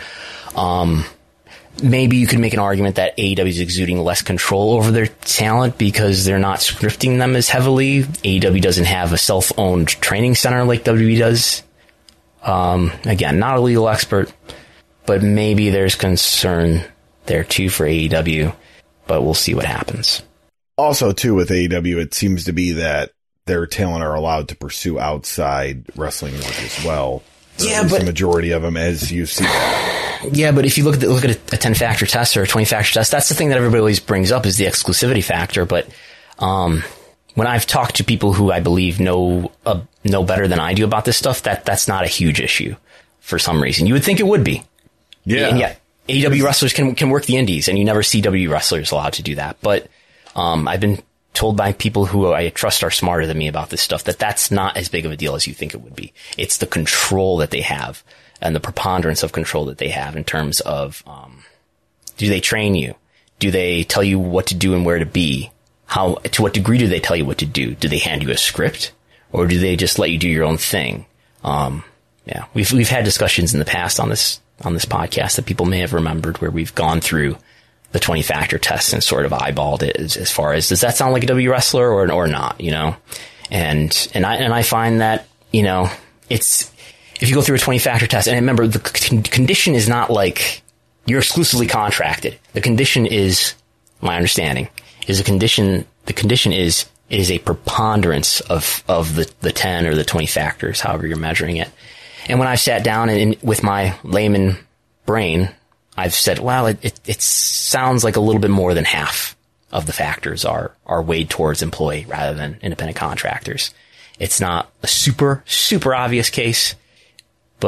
B: Maybe you could make an argument that AEW is exuding less control over their talent because they're not scripting them as heavily. AEW doesn't have a self-owned training center like WWE does. Again, not a legal expert, but maybe there's concern there too for AEW, but we'll see what happens.
C: Also, too, with AEW, it seems to be that their talent are allowed to pursue outside wrestling work as well.
B: Yeah, but
C: the majority of them, as you see that.
B: Yeah, but if you look at a 10-factor test or a 20-factor test, that's the thing that everybody always brings up is the exclusivity factor. But when I've talked to people who I believe know better than I do about this stuff, that's not a huge issue for some reason. You would think it would be.
C: Yeah.
B: And yet, AEW wrestlers can work the indies, and you never see WWE wrestlers allowed to do that. But I've been told by people who I trust are smarter than me about this stuff that that's not as big of a deal as you think it would be. It's the control that they have and the preponderance of control that they have in terms of do they train you? Do they tell you what to do and where to be? To what degree do they tell you what to do? Do they hand you a script, or do they just let you do your own thing? Yeah, we've had discussions in the past on this podcast that people may have remembered where we've gone through the 20-factor test and sort of eyeballed it as far as, does that sound like a W wrestler or not, you know? And I find that, you know, it's, if you go through a 20-factor test, and remember, the condition is not like you're exclusively contracted. The condition is, my understanding, is the condition is a preponderance of the 10 or the 20 factors, however you're measuring it. And when I've sat down and with my layman brain, I've said, well, it sounds like a little bit more than half of the factors are weighed towards employee rather than independent contractors. It's not a super, super obvious case, but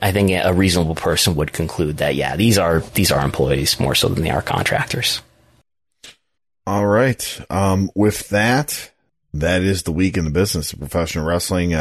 B: I think a reasonable person would conclude that, yeah, these are employees more so than they are contractors.
C: All right. With that is the week in the business of professional wrestling.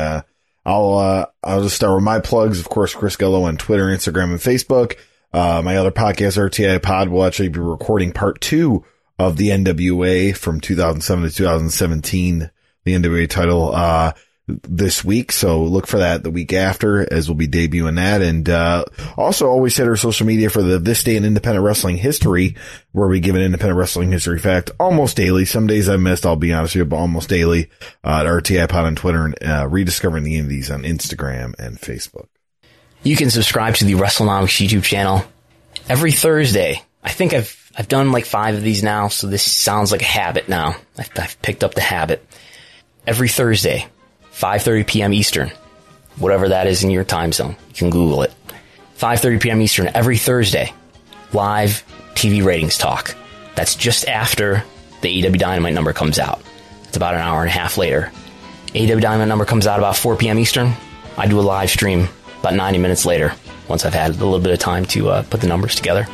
C: I'll just start with my plugs. Of course, Chris Gello on Twitter, Instagram, and Facebook. My other podcast, RTI Pod, will actually be recording part 2 of the NWA from 2007 to 2017, the NWA title, this week. So look for that the week after, as we'll be debuting that. And, also always hit our social media for the This Day in Independent Wrestling History, where we give an independent wrestling history fact almost daily. Some days I missed, I'll be honest with you, but almost daily, at RTI Pod on Twitter, and, rediscovering the indies on Instagram and Facebook. You
B: can subscribe to the WrestleNomics YouTube channel every Thursday. I think I've done like 5 of these now, so this sounds like a habit now. I've picked up the habit. Every Thursday, 5:30 p.m. Eastern, whatever that is in your time zone. You can Google it. 5:30 p.m. Eastern every Thursday, live TV ratings talk. That's just after the AEW Dynamite number comes out. It's about an hour and a half later. AEW Dynamite number comes out about 4 p.m. Eastern. I do a live stream about 90 minutes later, once I've had a little bit of time to put the numbers together.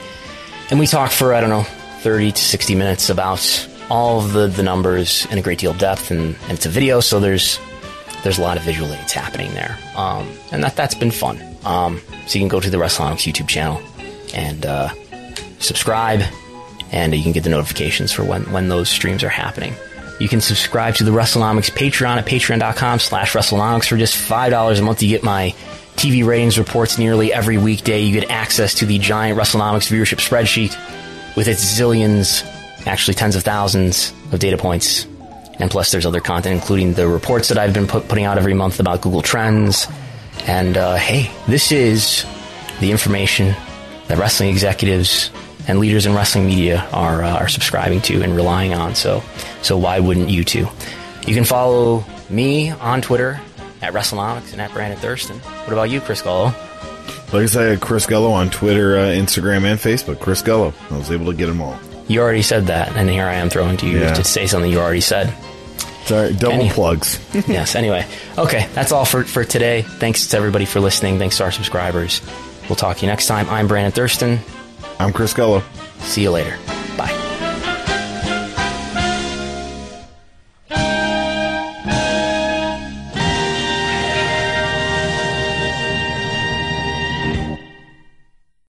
B: And we talk for, 30 to 60 minutes about all of the numbers in a great deal of depth, and it's a video, so there's a lot of visual aids happening there. And that's been fun. So you can go to the WrestleNomics YouTube channel and subscribe, and you can get the notifications for when those streams are happening. You can subscribe to the WrestleNomics Patreon at patreon.com/WrestleNomics. For just $5 a month, you get my TV ratings reports nearly every weekday. You get access to the giant WrestleNomics viewership spreadsheet with its zillions, actually tens of thousands of data points. And plus there's other content, including the reports that I've been putting out every month about Google Trends. And hey, this is the information that wrestling executives and leaders in wrestling media are subscribing to and relying on. So why wouldn't you too? You can follow me on Twitter at WrestleNomics and at Brandon Thurston. What about you, Chris Gullo?
C: Like I said, Chris Gullo on Twitter, Instagram, and Facebook. Chris Gullo. I was able to get them all.
B: You already said that, and here I am throwing to you to say something you already said.
C: Sorry, double plugs.
B: Yes, anyway. Okay, that's all for today. Thanks to everybody for listening. Thanks to our subscribers. We'll talk to you next time. I'm Brandon Thurston.
C: I'm Chris Gullo.
B: See you later.